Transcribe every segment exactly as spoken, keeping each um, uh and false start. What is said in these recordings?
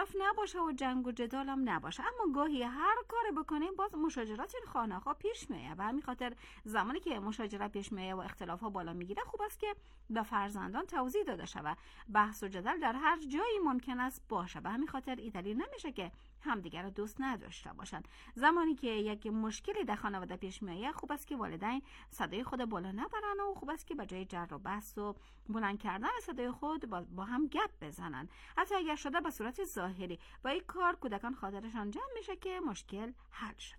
اختلاف نباشه و جنگ و جدال هم نباشه، اما گاهی هر کاری بکنیم باز مشاجرات این خانه‌ها پیش میاد. به همین خاطر زمانی که مشاجره پیش میاد و اختلاف‌ها بالا میگیره، خوب است که به فرزندان توضیح داده شود. بحث و جدل در هر جایی ممکن است باشه، به همین خاطر این دلیل نمیشه که همدیگر رو دوست نداشته باشن. زمانی که یک مشکلی در خانواده پیش میاد، خوب است که والدین صدای خود بالا نبرن و خوب است که به جای جر و بحث و بلند کردن صدای خود با, با هم گپ بزنن. حتی اگر شده به صورت ظاهری، با این کار کودکان خاطرشان جمع میشه که مشکل حل شده.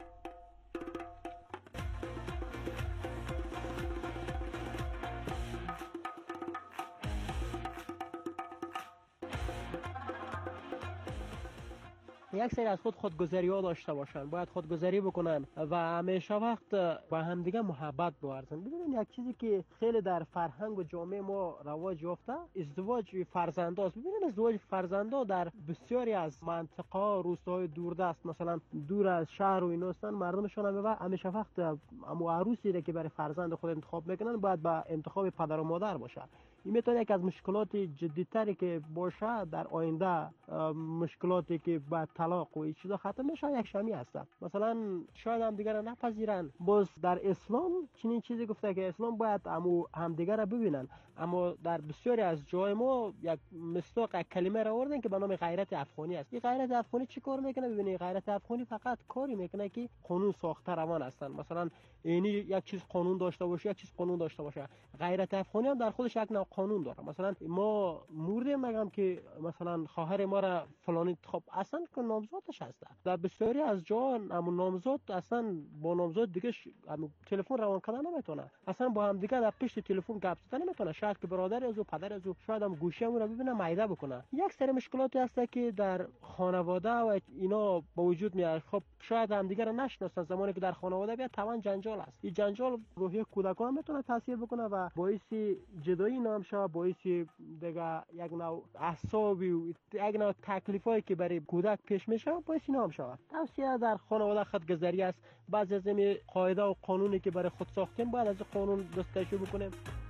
یک سری از خود خودگذری ها داشته باشن، باید خودگذری بکنن و همیشه وقت با همدیگه محبت بورزن. ببینید یک چیزی که خیلی در فرهنگ و جامعه ما رواج یافته، ازدواج فرزنداست. ببینید ازدواج فرزندا در بسیاری از منطقه روستاهای دوردست، مثلا دور از شهر و اینا هستن، مردمشون هم همیشه وقت امو عروسی را که برای فرزند خود انتخاب میکنن باید با انتخاب پدر و مادر باشه. این میتونه یک از مشکلات جدی‌تری که باشه در آینده، مشکلاتی که بعد طلاق و این چیزا ختم میشه، یک شمی هست. مثلا شاید هم دیگر نپذیرن. باز در اسلام چنین چیزی گفته که اسلام باید همو همدیگر رو ببینن، اما در بسیاری از جای ما یک مصداق یک کلمه را آوردن که به نام غیرت افغانی است. این غیرت افغانی چی کار میکنه؟ ببینید غیرت افغانی فقط کاری میکنه که قانون ساخته روان هستن. مثلا اینی یک چیز قانون داشته باشه، یک چیز قانون داشته باشه. غیرت افغانی هم در خودش یک نوع قانون داره. مثلا ما موردیم میگم که مثلا خواهر ما را فلان انتخاب، اصلا که نامزادش هست. در بسیاری از جان همون نامزاد اصلا با نامزاد دیگه تلفن روان کردن نمیتونه، اصلا با هم دیگه در پشت تلفن گپ زدن نمیتونه. شاید که برادر از او پدر از او شاید هم گوشیمون رو ببینه معیده بکنه. یک سری مشکلاتی هست که در خانواده و اینا با وجود میاد. خب شاید هم دیگه رو نشناسن. زمانی که در خانواده بیاد توان جنجال است. این جنجال روحی کودکان میتونه تاثیر بکنه و باعث جدایی نام شه، باعث دیگه یک نوع اعصابی و یک نوع تکلیفایی که برای کودک پیش میشه باعث نام شه. توصیه در خانواده خودگذری است. بعضی از این قاعده و قانونی که برای خود ساختیم باید از قانون دستکشی بکنیم.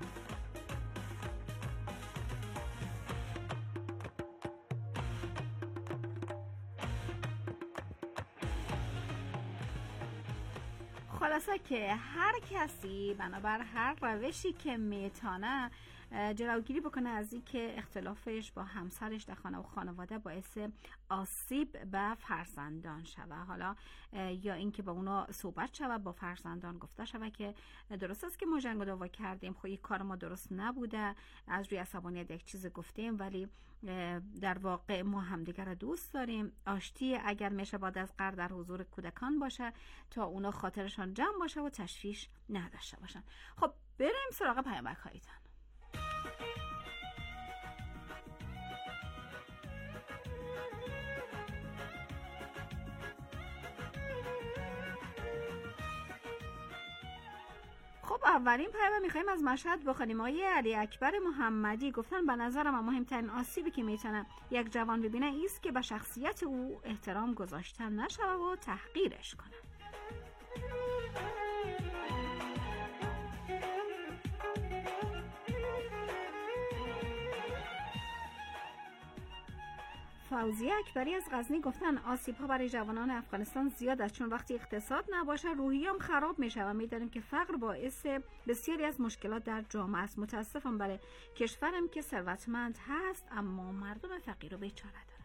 خلاصه که هر کسی بنابر هر روشی که میتونه جلوگیری بکنه از این که اختلافش با همسرش در خانه و خانواده باعث آسیب به فرزندان شوه. حالا یا اینکه با اونا صحبت شوه، با فرزندان گفته شوه که درست است که ما جنگ و دعوا کردیم، خب این کار ما درست نبوده، از روی عصبانیت یک چیز گفتیم، ولی در واقع ما همدیگر رو دوست داریم. آشتی اگر میشه بعد از قرار در حضور کودکان باشه تا اونا خاطرشان جمع باشه و تشویش نداشته باشن. خب بریم سراغ پیامک‌هایتان. خب اولین پیام میخوایم از مشهد بخونیم. آقای علی اکبر محمدی گفتن به نظرم مهمترین آسیبی که میتونه یک جوان ببینه ایست که به شخصیت او احترام گذاشته نشه و تحقیرش کنه. فوزیه اکبری از غزنی گفتن آسیب ها برای جوانان افغانستان زیاد است، چون وقتی اقتصاد نباشه روحیه هم خراب میشه و میدانیم که فقر باعث بسیاری از مشکلات در جامعه است. متاسفم برای کشورم که ثروتمند هست اما مردم فقیر و بیچاره داره.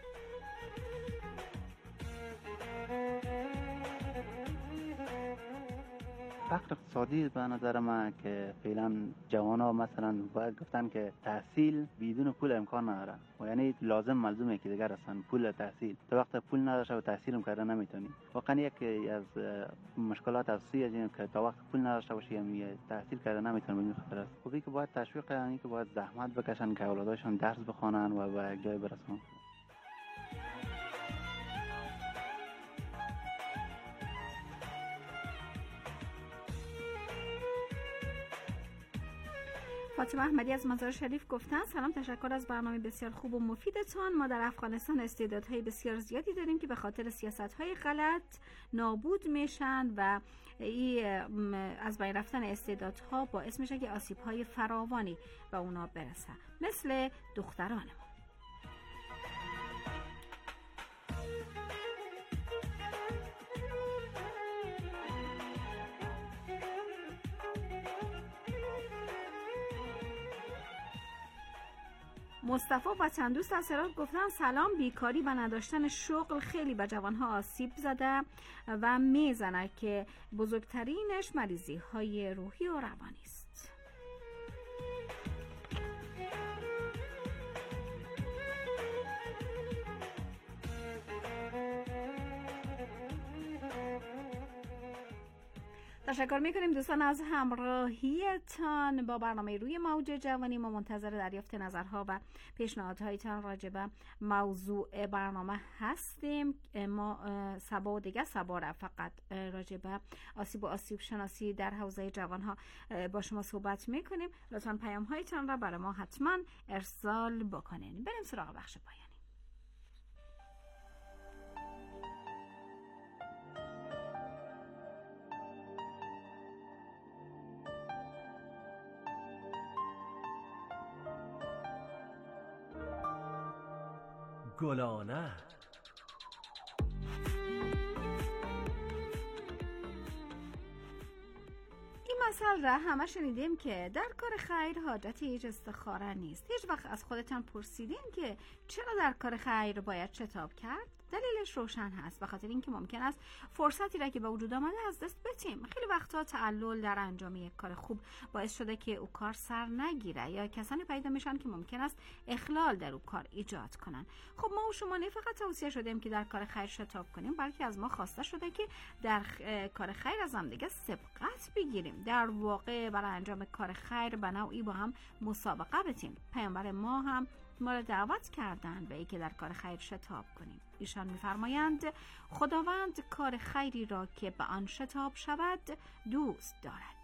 فقر اقتصادی به نظر من که فعلا جوانا مثلا باید گفتن که تحصیل بدون پول امکان نداره و یعنی لازم ملزومه که دیگر اصلا پول تحصیل تا وقت پول نداشته و تحصیل هم کردن نمیتونی. واقعا یکی از مشکلات اساسی از این که تا وقت پول نداشته باشی یعنی تحصیل کردن نمیتونی بدون خطر است. خوبی که باید تشویق یعنی که باید زحمت بکشن که اولادشون درس بخونن و به یک جای برسن. فاطمه احمدی از مزار شریف گفتن سلام، تشکر از برنامه بسیار خوب و مفیدتان. ما در افغانستان استعدادهای بسیار زیادی داریم که به خاطر سیاست‌های غلط نابود میشن و این از بین رفتن استعدادها باعث میشه که آسیب‌های فراوانی به اونا برسه، مثل دختران ما. مصطفی وطن دوست از هرات گفتن سلام، بیکاری و نداشتن شغل خیلی به جوانها آسیب زده و میزنه که بزرگترینش مریضی های روحی و روانی است. تشکر میکنیم دوستان از همراهیتان با برنامه روی موج جوانی. ما منتظر دریافت نظرها و پیشنهادهایتان راجع به موضوع برنامه هستیم. ما سبا و دیگه سبا را فقط راجع به آسیب و آسیب شناسی در حوزه جوانها با شما صحبت میکنیم. لطفاً پیام هایتان را برای ما حتما ارسال بکنین. بریم سراغ بخش پایانی. گلانه این مثل را همه شنیدیم که در کار خیر حاجت هیچ استخاره نیست. هیچ وقت از خودتان پرسیدین که چرا در کار خیر باید شتاب کرد؟ دلیلش روشن هست، به خاطر اینکه ممکن است فرصتی را که به وجود آمده از دست بدیم. خیلی وقتا تعلل در انجام یک کار خوب باعث شده که او کار سر نگیره یا کسانی پیدا میشن که ممکن است اخلال در او کار ایجاد کنن. خب ما و شما نه فقط توصیه شدیم که در کار خیر شتاب کنیم، بلکه از ما خواسته شده که در کار خیر از هم دیگه سبقت بگیریم. در واقع برای انجام کار خیر به نوعی با هم مسابقه بتیم. پیامبر ما هم ما را دعوت کردند به اینکه در کار خیر شتاب کنیم. ایشان می‌فرمایند خداوند کار خیری را که به آن شتاب شود دوست دارد.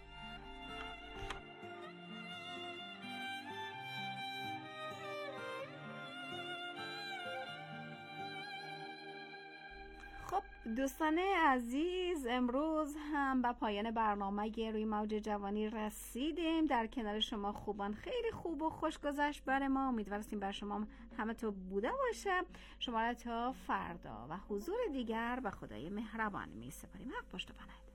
خب دوستان عزیز، امروز هم به پایان برنامه روی موج جوانی رسیدیم. در کنار شما خوبان خیلی خوب و خوش گذشت بر ما. امیدواریم بر شما همه تو بوده باشه. شما را تا فردا و حضور دیگر به خدای مهربان می سپاریم. حق پشت پناه.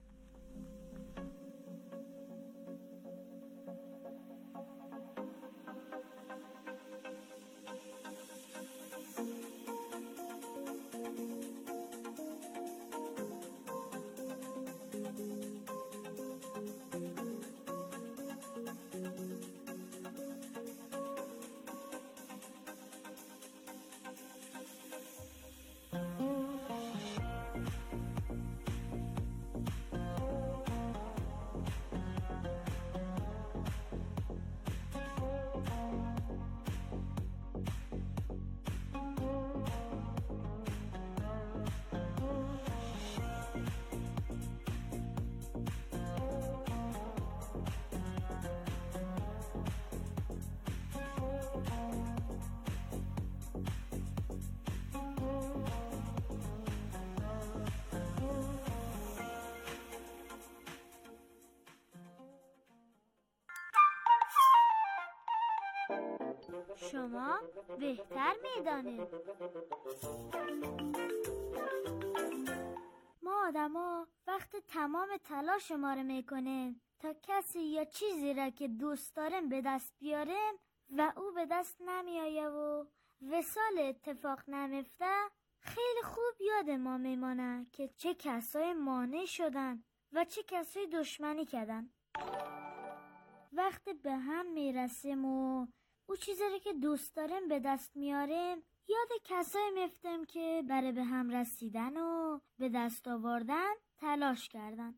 شما بهتر میدانید. ما آدما وقت تمام تلاش ما رو میکنیم تا کسی یا چیزی را که دوست داریم به دست بیاریم و او به دست نمیآیه و وصال اتفاق نمیفته. خیلی خوب یاد ما میمانه که چه کسای مانع شدن و چه کسای دشمنی کردن. وقتی به هم میرسیم و او چیزی که دوست داریم به دست میاریم، یاد کسایی میفتیم که برای به هم رسیدن و به دست آوردن تلاش کردن.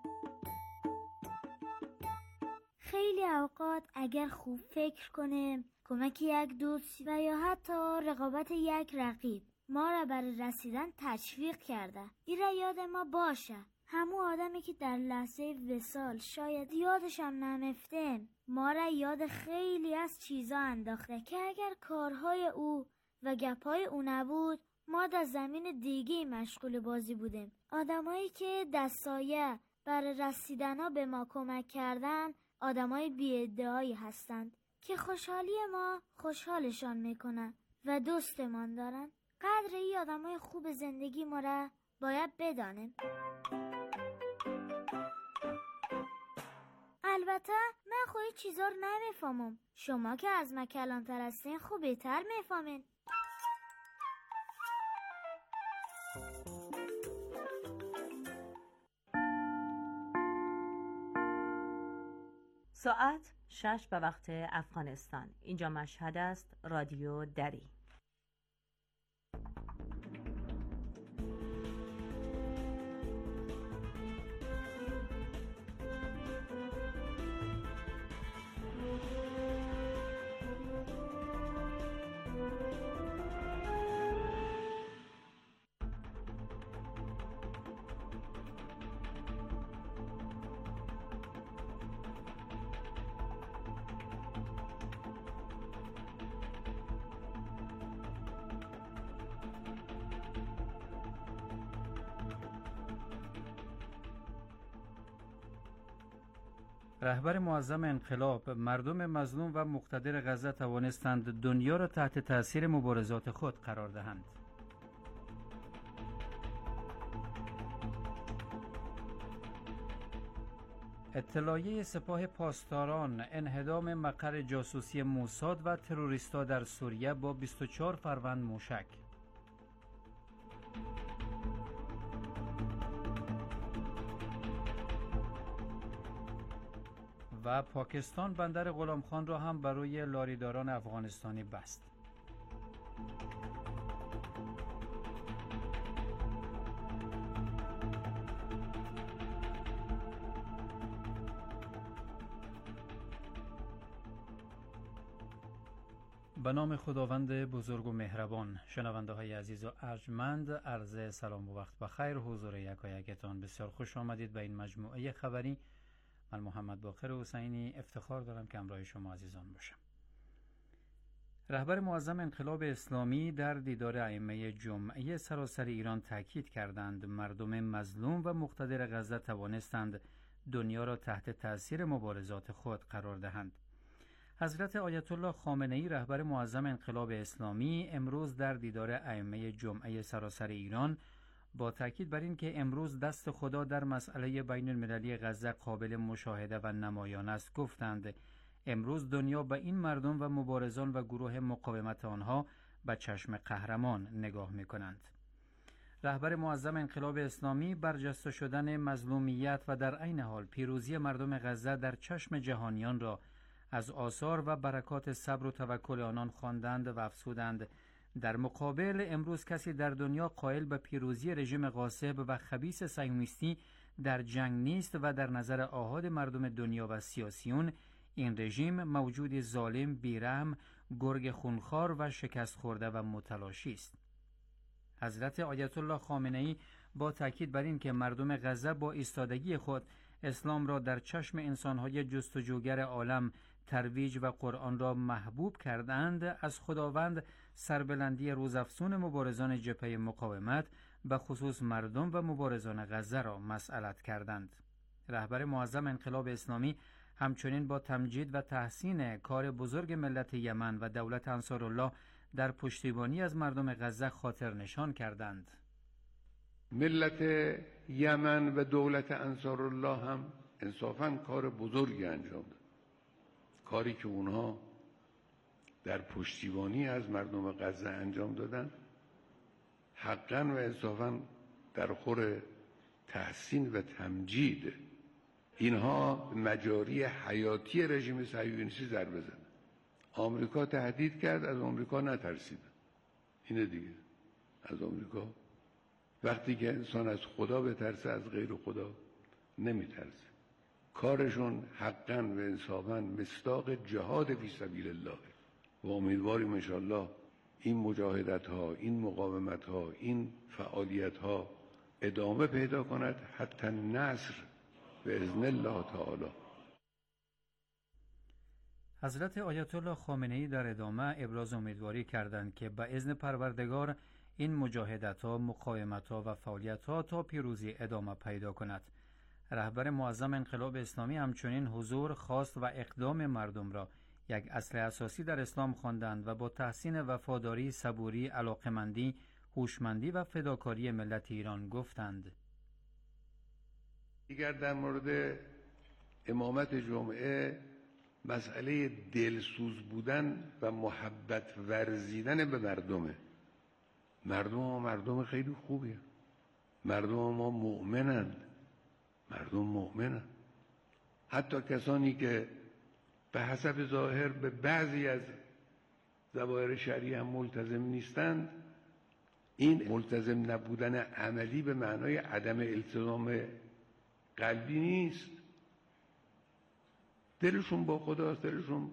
خیلی اوقات اگر خوب فکر کنیم، کمک یک دوست و یا حتی رقابت یک رقیب ما را برای رسیدن تشویق کرده. این را یاد ما باشه. همون آدمی که در لحظه وصال شاید یادشم نمیفتیم، ما را یاد خیلی از چیزا انداخته که اگر کارهای او و گپهای او نبود، ما در زمین دیگه مشغول بازی بودیم. آدمایی که دستایه برای رسیدن ها به ما کمک کردن، آدمای بی‌ادعایی هستند که خوشحالی ما خوشحالشان میکنن و دوستمان دارن. قدر این آدمای خوب زندگی ما را باید بدانیم. البته من خواهی چیزا رو نمیفهمم. شما که از من کلانتر هستین خوب بهتر میفهمین. ساعت شش به وقت افغانستان. اینجا مشهد است. رادیو دری. رهبر معظم انقلاب: مردم مظلوم و مقتدر غزه توانستند دنیا را تحت تأثیر مبارزات خود قرار دهند. اطلاعیه سپاه پاسداران: انهدام مقر جاسوسی موساد و تروریستا در سوریه با بیست و چهار فروند موشک. و پاکستان بندر غلام خان را هم برای لاریداران افغانستانی بست. به نام خداوند بزرگ و مهربان. شنونده های عزیز و ارجمند، عرض سلام و وقت بخیر حضور یکایکتان. بسیار خوش آمدید به این مجموعه خبری. من محمد باقر حسینی افتخار دارم که همراه شما عزیزان باشم. رهبر معظم انقلاب اسلامی در دیدار ائمه جمعه سراسر ایران تاکید کردند مردم مظلوم و مقتدر غزه توانستند دنیا را تحت تأثیر مبارزات خود قرار دهند. حضرت آیت الله خامنه ای رهبر معظم انقلاب اسلامی امروز در دیدار ائمه جمعه سراسر ایران با تاکید بر این که امروز دست خدا در مسئله بین المللی غزه قابل مشاهده و نمایان است گفتند امروز دنیا به این مردم و مبارزان و گروه مقاومت آنها به چشم قهرمان نگاه می کنند. رهبر معظم انقلاب اسلامی برجسته شدن مظلومیت و در عین حال پیروزی مردم غزه در چشم جهانیان را از آثار و برکات صبر و توکل آنان خواندند و افزودند در مقابل امروز کسی در دنیا قائل به پیروزی رژیم غاصب و خبیث صهیونیستی در جنگ نیست و در نظر آحاد مردم دنیا و سیاسیون این رژیم موجود ظالم، بیرحم، گرگ خونخوار و شکست خورده و متلاشی است. حضرت آیت الله خامنه ای با تاکید بر این که مردم غزه با ایستادگی خود اسلام را در چشم انسانهای جستجوگر عالم ترویج و قرآن را محبوب کردند، از خداوند سربلندی روزافزون مبارزان جبهه مقاومت به خصوص مردم و مبارزان غزه را مسئلت کردند. رهبر معظم انقلاب اسلامی همچنین با تمجید و تحسین کار بزرگ ملت یمن و دولت انصارالله در پشتیبانی از مردم غزه خاطر نشان کردند. ملت یمن و دولت انصارالله هم انصافاً کار بزرگی انجام داد. کاری که اونها در پشتیبانی از مردم غزه انجام دادن حقاً و انصافاً در خور تحسین و تمجید. اینها مجاری حیاتی رژیم صهیونیستی ضربه زدن. آمریکا تهدید کرد، از آمریکا نترسیدن. اینه دیگه، از آمریکا. وقتی که انسان از خدا بترسه از غیر خدا نمیترسه. کارشون حقاً و انصافاً مصداق جهاد فی سبیل الله و امیدواریم انشاءالله این مجاهدت ها، این مقاومت ها، این فعالیت ها ادامه پیدا کند حتی نصر باذن الله تعالی. حضرت آیت الله خامنه ای در ادامه ابراز امیدواری کردند که به اذن پروردگار این مجاهدت ها، مقاومت ها و فعالیت ها تا پیروزی ادامه پیدا کند. رهبر معظم انقلاب اسلامی همچنین حضور، خواست و اقدام مردم را یک اصل اساسی در اسلام خواندند و با تحسین وفاداری، صبوری، علاقمندی، هوشمندی و فداکاری ملت ایران گفتند. دیگر در مورد امامت جمعه مسئله دلسوز بودن و محبت ورزیدن به مردمه. مردم ما مردم خیلی خوبیه، مردم ما مؤمنند، مردم مؤمنند. حتی کسانی که به حسب ظاهر به بعضی از ظواهر شرعی هم ملتزم نیستند، این ملتزم نبودن عملی به معنای عدم التزام قلبی نیست. دلشون با خداست، دلشون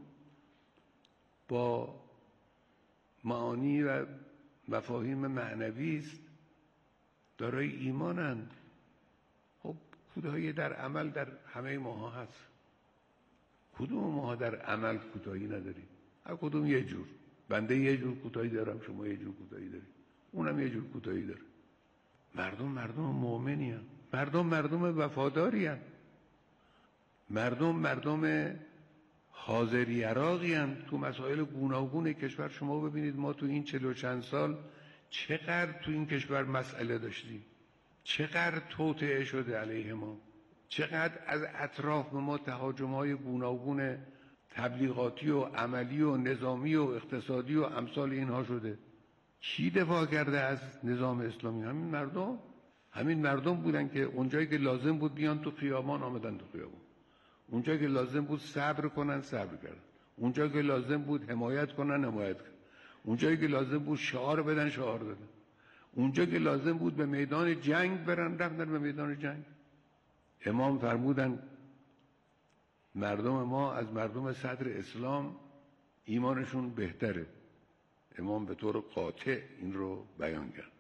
با معانی و مفاهیم معنوی است، دارای ایمانند. خب کوتاهی در عمل در همه ماها هست. کدوم ماها در عمل کوتاهی نداریم؟ هر کدوم یه جور. بنده یه جور کوتاهی دارم، شما یه جور کوتاهی دارید، اونم یه جور کوتاهی داره. مردم مردم مؤمنی هستند، مردم مردم وفاداری هستند، مردم مردم حاضری عراقی هستند. تو مسائل گوناگون کشور شما ببینید ما تو این چهل و چند سال چقدر تو این کشور مسئله داشتیم، چقدر توطئه شده علیه ما، چقدر از اطراف ما تهاجم‌های گوناگون تبلیغاتی و عملی و نظامی و اقتصادی و امثال اینها شده. کی دفاع کرده از نظام اسلامی؟ همین مردم. همین مردم بودن که اونجایی که لازم بود بیان تو خیابان آمدن تو خیابان، اونجایی که لازم بود صبر کنن صبر کردن، اونجایی که لازم بود حمایت کنن حمایت کردن، اونجایی که لازم بود شعار بدن شعار دادن، اونجایی که لازم بود به میدان جنگ برن رفتن به میدان جنگ. امام فرمودن مردم ما از مردم صدر اسلام ایمانشون بهتره. امام به طور قاطع این رو بیان کرد.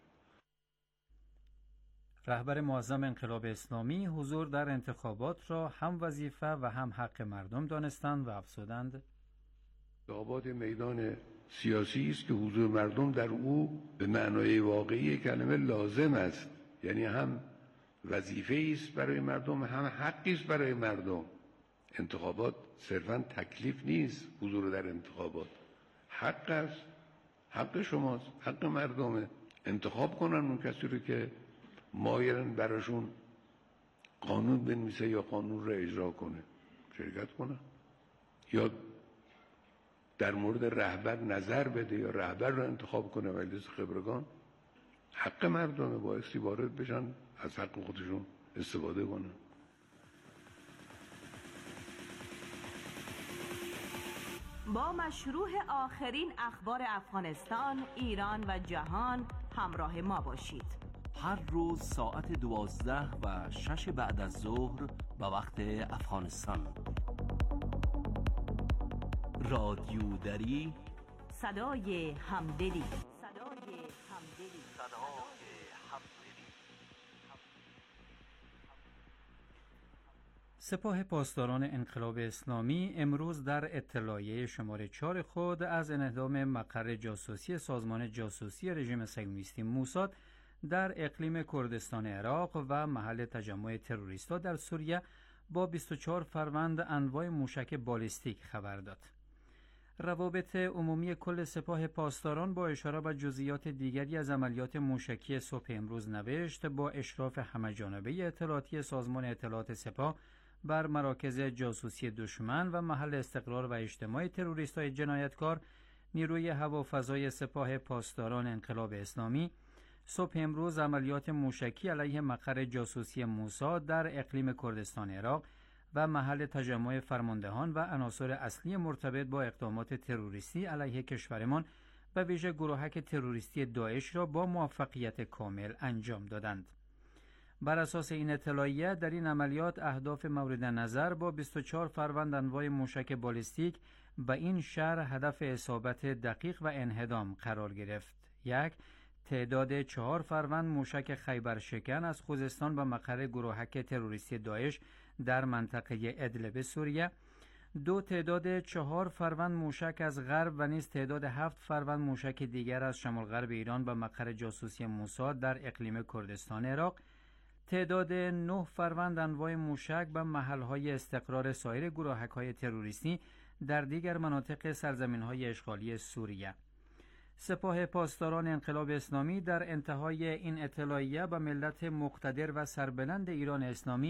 رهبر معظم انقلاب اسلامی حضور در انتخابات را هم وظیفه و هم حق مردم دانستند و افزودند: انتخابات میدان سیاسی است که حضور مردم در او به معنای واقعی کلمه لازم است، یعنی هم وظیفه است برای مردم، هم حقی است برای مردم. انتخابات صرفاً تکلیف نیست، حضور در انتخابات حق است، حق شماست، حق مردمه. انتخاب کنن اون کسی رو که مایلن براشون قانون بنویسه یا قانون رو اجرا کنه، شرکت کنه، یا در مورد رهبر نظر بده یا رهبر رو انتخاب کنه. مجلس خبرگان حق مردمه، بایستی وارد بشن، از حق خودشون استفاده کنن. با مشروع آخرین اخبار افغانستان، ایران و جهان همراه ما باشید. هر روز ساعت دوازده و شش بعد از ظهر به وقت افغانستان. رادیو دری، صدای همدلی. صدای همدلی. صدای همدلی. سپاه پاسداران انقلاب اسلامی امروز در اطلاعیه شماره چهار خود از انهدام مقر جاسوسی سازمان جاسوسی رژیم صهیونیستی موساد در اقلیم کردستان عراق و محل تجمع تروریست‌ها در سوریه با بیست و چهار فروند انواع موشک بالستیک خبر داد. روابط عمومی کل سپاه پاسداران با اشاره به جزئیات دیگری از عملیات موشکی صبح امروز نوشت: با اشراف همه‌جانبه اطلاعاتی سازمان اطلاعات سپاه بر مراکز جاسوسی دشمن و محل استقرار و اجتماع تروریست‌های جنایتکار، نیروی هوافضای سپاه پاسداران انقلاب اسلامی صبح امروز عملیات موشکی علیه مقر جاسوسی موساد در اقلیم کردستان عراق و محل تجمع فرماندهان و عناصر اصلی مرتبط با اقدامات تروریستی علیه کشورمان و ویژه گروهک تروریستی داعش را با موفقیت کامل انجام دادند. بر اساس این اطلاعیه در این عملیات اهداف مورد نظر با بیست و چهار فروند انواع موشک بالستیک به این شهر هدف اصابت دقیق و انهدام قرار گرفت: یک، تعداد چهار فروند موشک خیبر شکن از خوزستان به مقر گروهک تروریستی داعش در منطقه ادلب سوریه. دو، تعداد چهار فروند موشک از غرب و نیز تعداد هفت فروند موشک دیگر از شمال غرب ایران به مقر جاسوسی موساد در اقلیم کردستان عراق. تعداد نه فروند انواع موشک به محل‌های استقرار سایر گروهک‌های تروریستی در دیگر مناطق سرزمین‌های اشغالی سوریه. سپاه پاسداران انقلاب اسلامی در انتهای این اطلاعیه به ملت مقتدر و سربلند ایران اسلامی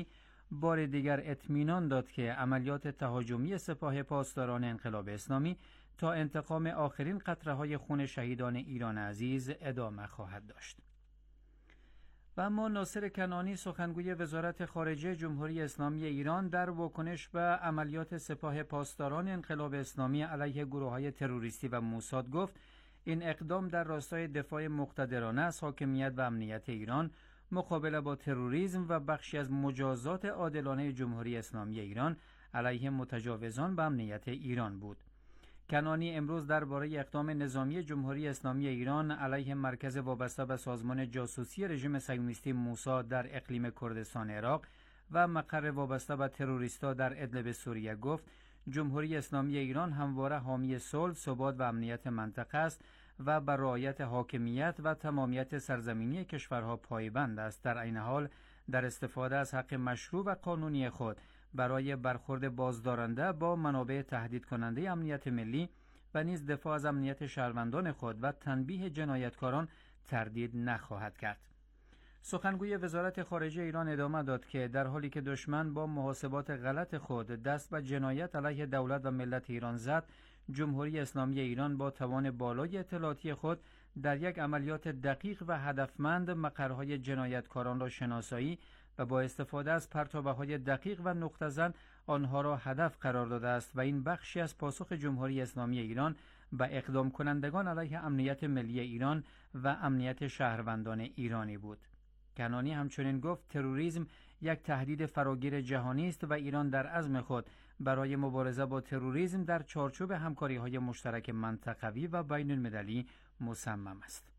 بار دیگر اطمینان داد که عملیات تهاجمی سپاه پاسداران انقلاب اسلامی تا انتقام آخرین قطره‌های خون شهیدان ایران عزیز ادامه خواهد داشت. و اما ناصر کنعانی سخنگوی وزارت خارجه جمهوری اسلامی ایران در واکنش به عملیات سپاه پاسداران انقلاب اسلامی علیه گروه‌های تروریستی و موساد گفت این اقدام در راستای دفاع مقتدرانه از حاکمیت و امنیت ایران مقابله با تروریسم و بخشی از مجازات عادلانه جمهوری اسلامی ایران علیه متجاوزان به امنیت ایران بود. کنعانی امروز درباره اقدام نظامی جمهوری اسلامی ایران علیه مرکز وابسته به سازمان جاسوسی رژیم صهیونیستی موساد در اقلیم کردستان عراق و مقر وابسته به تروریستا در ادلب سوریه گفت جمهوری اسلامی ایران همواره حامی صلح، ثبات و امنیت منطقه است و بر رعایت حاکمیت و تمامیت سرزمینی کشورها پایبند است. در عین حال در استفاده از حق مشروع و قانونی خود برای برخورد بازدارنده با منابع تهدید کننده امنیت ملی و نیز دفاع از امنیت شهروندان خود و تنبیه جنایتکاران تردید نخواهد کرد. سخنگوی وزارت خارجه ایران ادامه داد که در حالی که دشمن با محاسبات غلط خود دست به جنایت علیه دولت و ملت ایران زد، جمهوری اسلامی ایران با توان بالای اطلاعاتی خود در یک عملیات دقیق و هدفمند مقرهای جنایتکاران را شناسایی و با استفاده از پرتابه‌های دقیق و نقطه‌زن آنها را هدف قرار داده است و این بخشی از پاسخ جمهوری اسلامی ایران به اقدام کنندگان علیه امنیت ملی ایران و امنیت شهروندان ایرانی بود. کنعانی همچنین گفت تروریسم یک تهدید فراگیر جهانی است و ایران در عزم خود برای مبارزه با تروریسم در چارچوب همکاری‌های مشترک منطقوی و بین‌المللی مصمم است.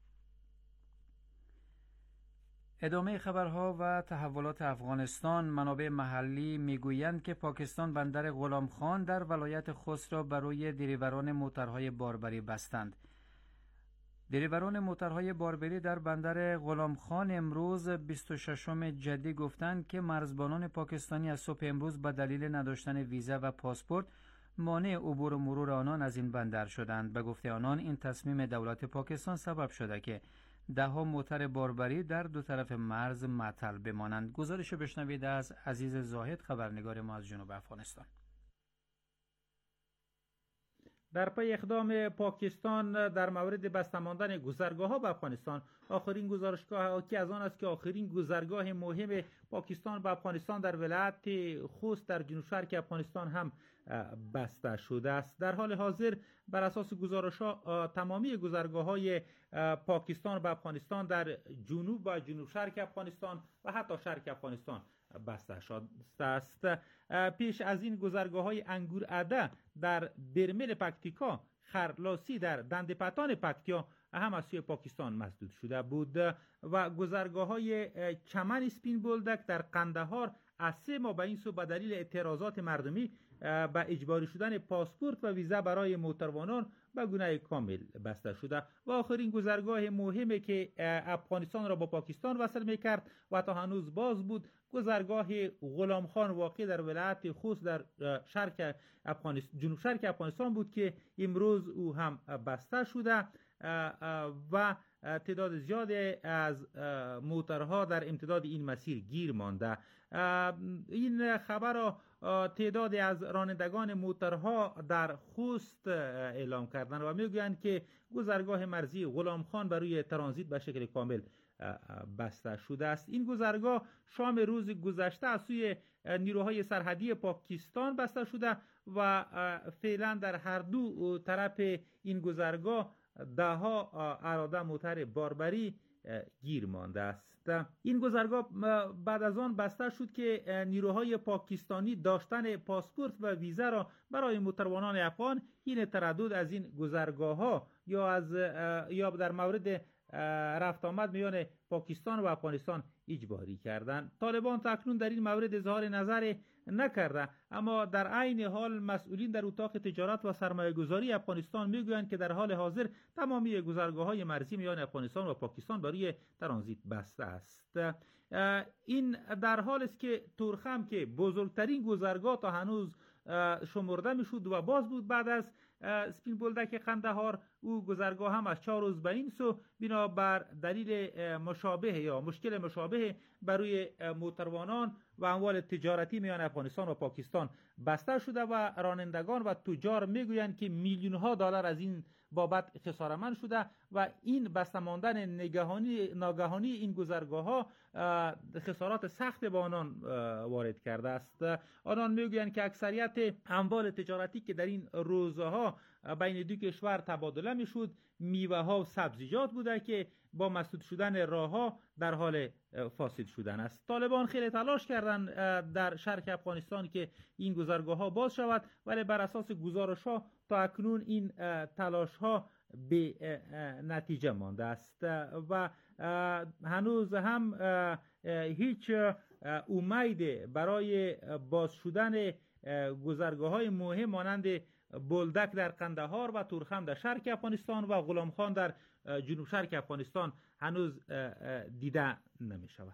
ادامه خبرها و تحولات افغانستان. منابع محلی میگویند که پاکستان بندر غلام خان در ولایت خوست را برای دریوران موترهای باربری بستند. دریوران موترهای باربری در بندر غلام خان امروز بیست و ششم جدی گفتند که مرزبانان پاکستانی از صبح امروز به دلیل نداشتن ویزا و پاسپورت مانع عبور و مرور آنان از این بندر شدند. به گفته آنان این تصمیم دولت پاکستان سبب شده که ده ها موتر باربری در دو طرف مرز معطل بمانند. گزارش بشنوید از عزیز زاهد خبرنگار ما از جنوب افغانستان. در پی اقدام پاکستان در مورد بسته ماندن گذرگاه‌ها به افغانستان، آخرین گزارشگاه حاکی از آن است که آخرین گذرگاه مهم پاکستان به افغانستان در ولایت خوست در جنوب شرق افغانستان هم بسته شده است. در حال حاضر بر اساس گزارش‌ها تمامی گذرگاه‌های پاکستان به افغانستان در جنوب و جنوب شرق افغانستان و حتی شرق افغانستان بسته شده است. پیش از این گذرگاه‌های انگور اده در برمل پکتیکا، خرلاسی در دندپتان پکتیا هم از سوی پاکستان مسدود شده بود و گذرگاه‌های چمن سپین بولدک در قندهار از سه ماه به این سو به دلیل اعتراضات مردمی به اجباری شدن پاسپورت و ویزا برای موتروانان به گونه کامل بسته شده و آخرین گذرگاه مهمی که افغانستان را با پاکستان وصل میکرد و تا هنوز باز بود، گذرگاه غلام خان واقع در ولایت خوست در شرق افغانستان، جنوب شرق افغانستان بود که امروز او هم بسته شده و تعداد زیادی از موترها در امتداد این مسیر گیر مانده. این خبر را تعدادی از رانندگان موترها در خوست اعلام کردند و میگویند که گذرگاه مرزی غلام خان برای ترانزیت به شکل کامل بسته شده است. این گذرگاه شام روز گذشته از سوی نیروهای سرحدی پاکستان بسته شده و فعلا در هر دو طرف این گذرگاه ده ها اراده موتر باربری گیر مانده است. این گذرگاه بعد از آن بسته شد که نیروهای پاکستانی داشتن پاسپورت و ویزا را برای موتروانان افغان حین تردد از این گذرگاه ها یا از یا در مورد رفت آمد میان پاکستان و افغانستان اجباری کردند. طالبان تاکنون در این مورد اظهار نظر نکرده، اما در عین حال مسئولین در اتاق تجارت و سرمایه گذاری افغانستان میگویند که در حال حاضر تمامی گذرگاه‌های مرزی میان افغانستان و پاکستان برای ترانزیت بسته است. این در حال است که تورخم که بزرگترین گذرگاه تا هنوز شمرده میشد و باز بود، بعد از سپین بولدک قندهار او گذرگاه هم از چهار روز به این سو بنابر دلیل مشابه یا مشکل مشابه برای موتروانان و اموال تجارتی میان افغانستان و پاکستان بسته شده و رانندگان و تجار میگویند که میلیون ها دلار از این بابت خساره‌مند شده و این بسته ماندن ناگهانی ناگهانی این گذرگاه ها خسارات سخت به آنان وارد کرده است. آنان میگویند که اکثریت اموال تجارتی که در این روزها بین دو کشور تبادله میشد میوه ها و سبزیجات بوده که با مسدود شدن راه ها در حال فاسد شدن است. طالبان خیلی تلاش کردند در شرق افغانستان که این گذرگاه ها باز شود، ولی بر اساس گزارش ها تا اکنون این تلاش ها به نتیجه مانده است و هنوز هم هیچ امید برای باز شدن گذرگاه های مهم مانند بولدک در قندهار و تورخم در شرق افغانستان و غلام خان در جنوب شرق افغانستان هنوز دیده نمی شود.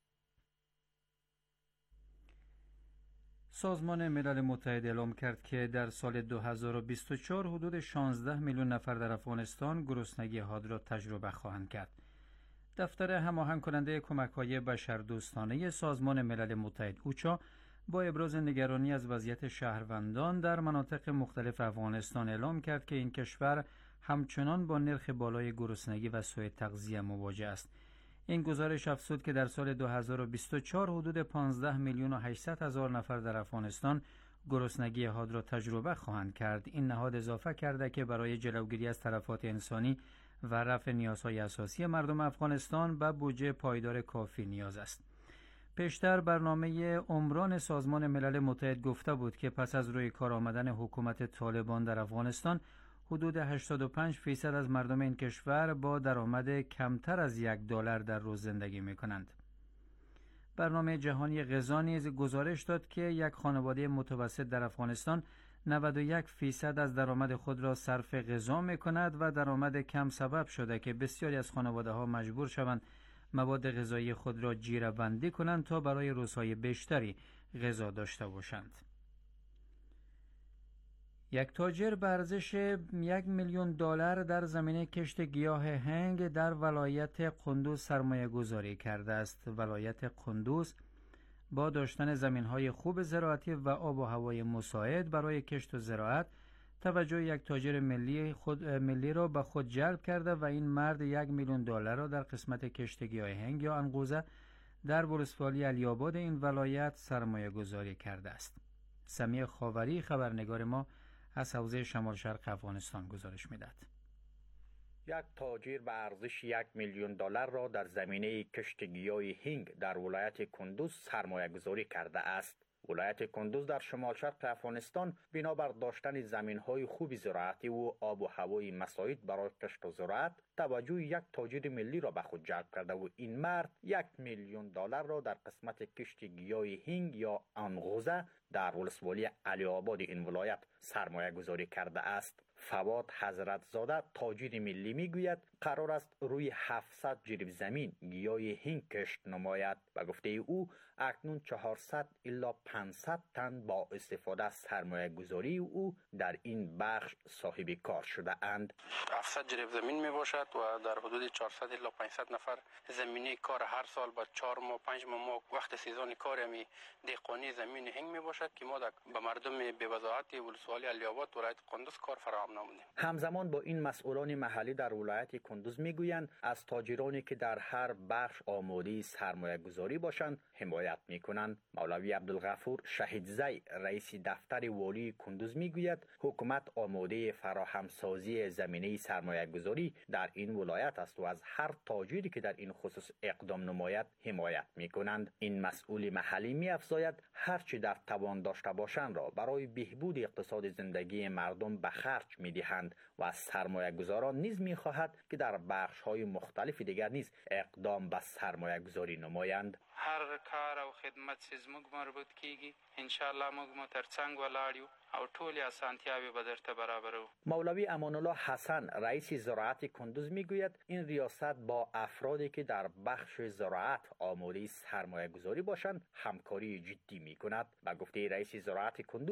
سازمان ملل متحد اعلام کرد که در سال دو هزار و بیست و چهار حدود شانزده میلیون نفر در افغانستان گرسنگی حاد را تجربه خواهند کرد. دفتر هماهنگ کننده کمک‌های بشردوستانه سازمان ملل متحد اوچا با ابراز نگرانی از وضعیت شهروندان در مناطق مختلف افغانستان اعلام کرد که این کشور همچنان با نرخ بالای گرسنگی و سوء تغذیه مواجه است. این گزارش افزود که در سال دو هزار و بیست و چهار حدود پانزده میلیون و هشتصد هزار نفر در افغانستان گرسنگی حاد را تجربه خواهند کرد. این نهاد اضافه کرده که برای جلوگیری از تلفات انسانی و رفع نیازهای اساسی مردم افغانستان به بودجه پایدار کافی نیاز است. پیشتر برنامه عمران سازمان ملل متحد گفته بود که پس از روی کار آمدن حکومت طالبان در افغانستان حدود هشتاد و پنج فیصد از مردم این کشور با درآمد کمتر از یک دلار در روز زندگی می کنند. برنامه جهانی غذا نیز گزارش داد که یک خانواده متوسط در افغانستان نود و یک فیصد از درآمد خود را صرف غذا می کند و درآمد کم سبب شده که بسیاری از خانواده ها مجبور شوند مواد غذایی خود را جیره بندی کنند تا برای روزهای بیشتری غذا داشته باشند. یک تاجر به ارزش یک میلیون دلار در زمینه کشت گیاه هنگ در ولایت قندوز سرمایه گذاری کرده است. ولایت قندوز با داشتن زمین‌های خوب زراعتی و آب و هوای مساعد برای کشت و زراعت توجه یک تاجر ملی خود ملی را به خود جلب کرده و این مرد یک میلیون دلار را در قسمت کشت گیاه هنگ یا انقوزه در ولسوالی علی‌آباد این ولایت سرمایه گذاری کرده است. سمیع خاوری خبرنگار ما از حوزه شمال شرق افغانستان گزارش می‌دهد. یک تاجر به ارزش یک میلیون دلار را در زمینه کشت گیاه هنگ در ولایت کندوز سرمایه گذاری کرده است. ولایت کندوز در شمال شرق افغانستان بنابر داشتن زمین‌های خوب زراعتی و آب و هوای مساعد برای کشت و زراعت توجه یک تاجر ملی را به خود جلب کرده و این مرد یک میلیون دلار را در قسمت کشت گیاه هنگ یا انقوزه در ولسوالی علی‌آباد این ولایت سرمایه گذاری کرده است. فواد حضرت زاده تاجر ملی میگوید قرار است روی هفتصد جریب زمین گیاه هنگ کشت نماید. به گفته او اکنون چهارصد الی پانصد تن با استفاده از سرمایه گذاری او در این بخش صاحب کار شده اند. هفتصد جریب زمین می باشد و در حدود چهارصد الی پانصد نفر زمینی کار هر سال با چهار ماه پنج ماه وقت سیزن کار می دهقانی زمین هنگ می باشد که ما به مردم به وضاحت ولسوالی علی‌آباد ولایت کندوز کار فراهم نمودیم. همزمان با این مسئولان محلی در ولایت کندوز میگویند از تاجرانی که در هر بخش آماده سرمایه گذاری باشند حمایت میکنند. مولوی عبدالغفور شهیدزی رئیس دفتر والی کندوز میگوید حکومت آماده فراهم سازی زمینه سرمایه گذاری در این ولایت است و از هر تاجری که در این خصوص اقدام نماید حمایت میکنند. این مسئول محلی میافزاید هرچی در توان داشته باشند را برای بهبود اقتصاد زندگی مردم به خرج میدهند و از سرمایه گذاران نیز میخواهد که در بخش های مختلف دیگر نیز اقدام به سرمایه گذاری نمایند. هر کار او خدمت چې زموږ مربوط کیږي ان شاء الله موږ مو ترڅنګ ولاړ یو او ټولې اسانتیاوې به درته برابرو. مولوی امان الله حسن رئیس زراعت کندوز میگوید این ریاست با افرادی که در بخش زراعت آماده سرمایه گذاری باشند همکاری جدی میکند. به گفته رئیس زراعت کندوز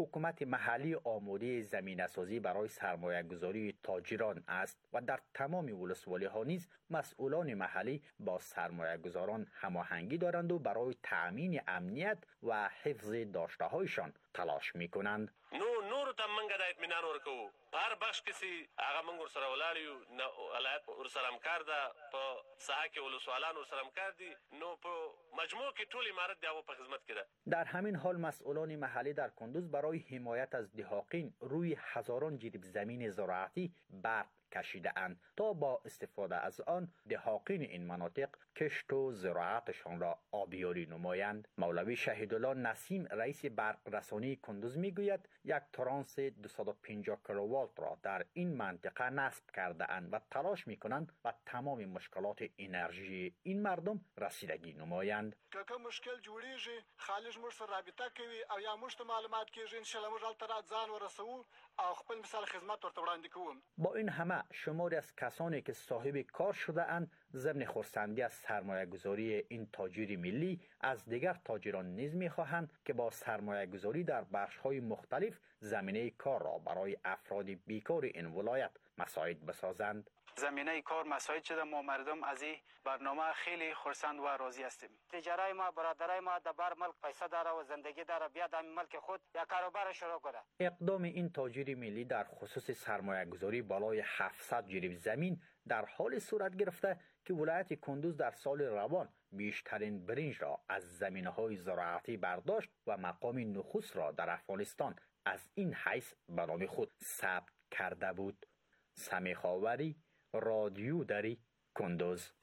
حکومت محلی آماده زمینه‌سازی برای سرمایه‌گذاری تاجران است و در تمام ولسوالی‌ها نیز مسئولان محلی با سرمایه‌گذاران هماهنگی دارند و برای تأمین امنیت و حفظ داشته‌هایشان تلاش می‌کنند. نو نور ته منګه د اطمینان ورکو هر بخش کې سي هغه منګ ورسره ولاړ یو نه ولایت ورسره همکار ده په ساحه کې ولسوالان ورسره همکار دي نو په مجموع کې ټول امارت د هغو په خدمت کې ده. در همین حال مسئولان محلی در کندوز برای حمایت از دهاقین روی هزاران جریب زمین زراعتی برق کشیده اند تا با استفاده از آن دهاقین این مناطق کشت و زراعتشان را آبیاری نمایند. مولوی شهیدالله نسیم رئیس برق رسانی کندوز میگوید یک ترانس دویست و پنجاه کیلووات را در این منطقه نصب کرده اند و تلاش میکنند و تمام مشکلات انرژی این مردم رسیدگی نمایند. که مشکل جوړیږي خالص مر سره رابطه کوي او یا مشت معلومات کیږي ان شاء الله موږ الترات ځان ورسو او خپل مثال خدمت ورته وړاندې کوم. با این همه شماری از کسانی که صاحب کار شده اند ضمن خرسندی از سرمایه گذاری این تاجر ملی از دیگر تاجران نیز میخواهند که با سرمایه گذاری در بخش های مختلف زمینه کار را برای افراد بیکار این ولایت مساعد بسازند. زمینه کار مساعد شده ما مردم از این برنامه خیلی خرسند و راضی هستیم. تجارای ما برادرای ما در بر ملک پیسه داره و زندگی داره بیا در ملک خود یا کاروبار شروع کنه. اقدام این تاجر ملی در خصوص سرمایه گذاری بالای هفتصد جریب زمین در حال صورت گرفته که ولایت کندوز در سال روان بیشترین برنج را از زمینه‌های زراعتی برداشت و مقام نخست را در افغانستان از این حیث به نام خود ثبت کرده بود. سمیخاوری رادیو دری کندوز.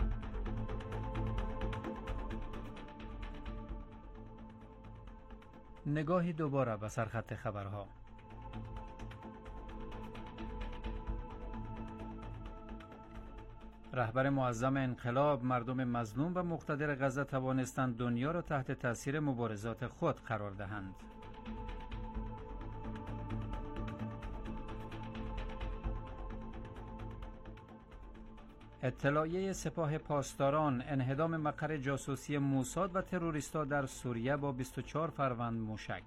نگاهی دوباره به سرخط خبرها. رهبر معظم انقلاب مردم مظلوم و مقتدر غزه توانستند دنیا را تحت تاثیر مبارزات خود قرار دهند. اطلاعیه سپاه پاسداران انهدام مقر جاسوسی موساد و تروریستا در سوریه با بیست و چهار فروند موشک.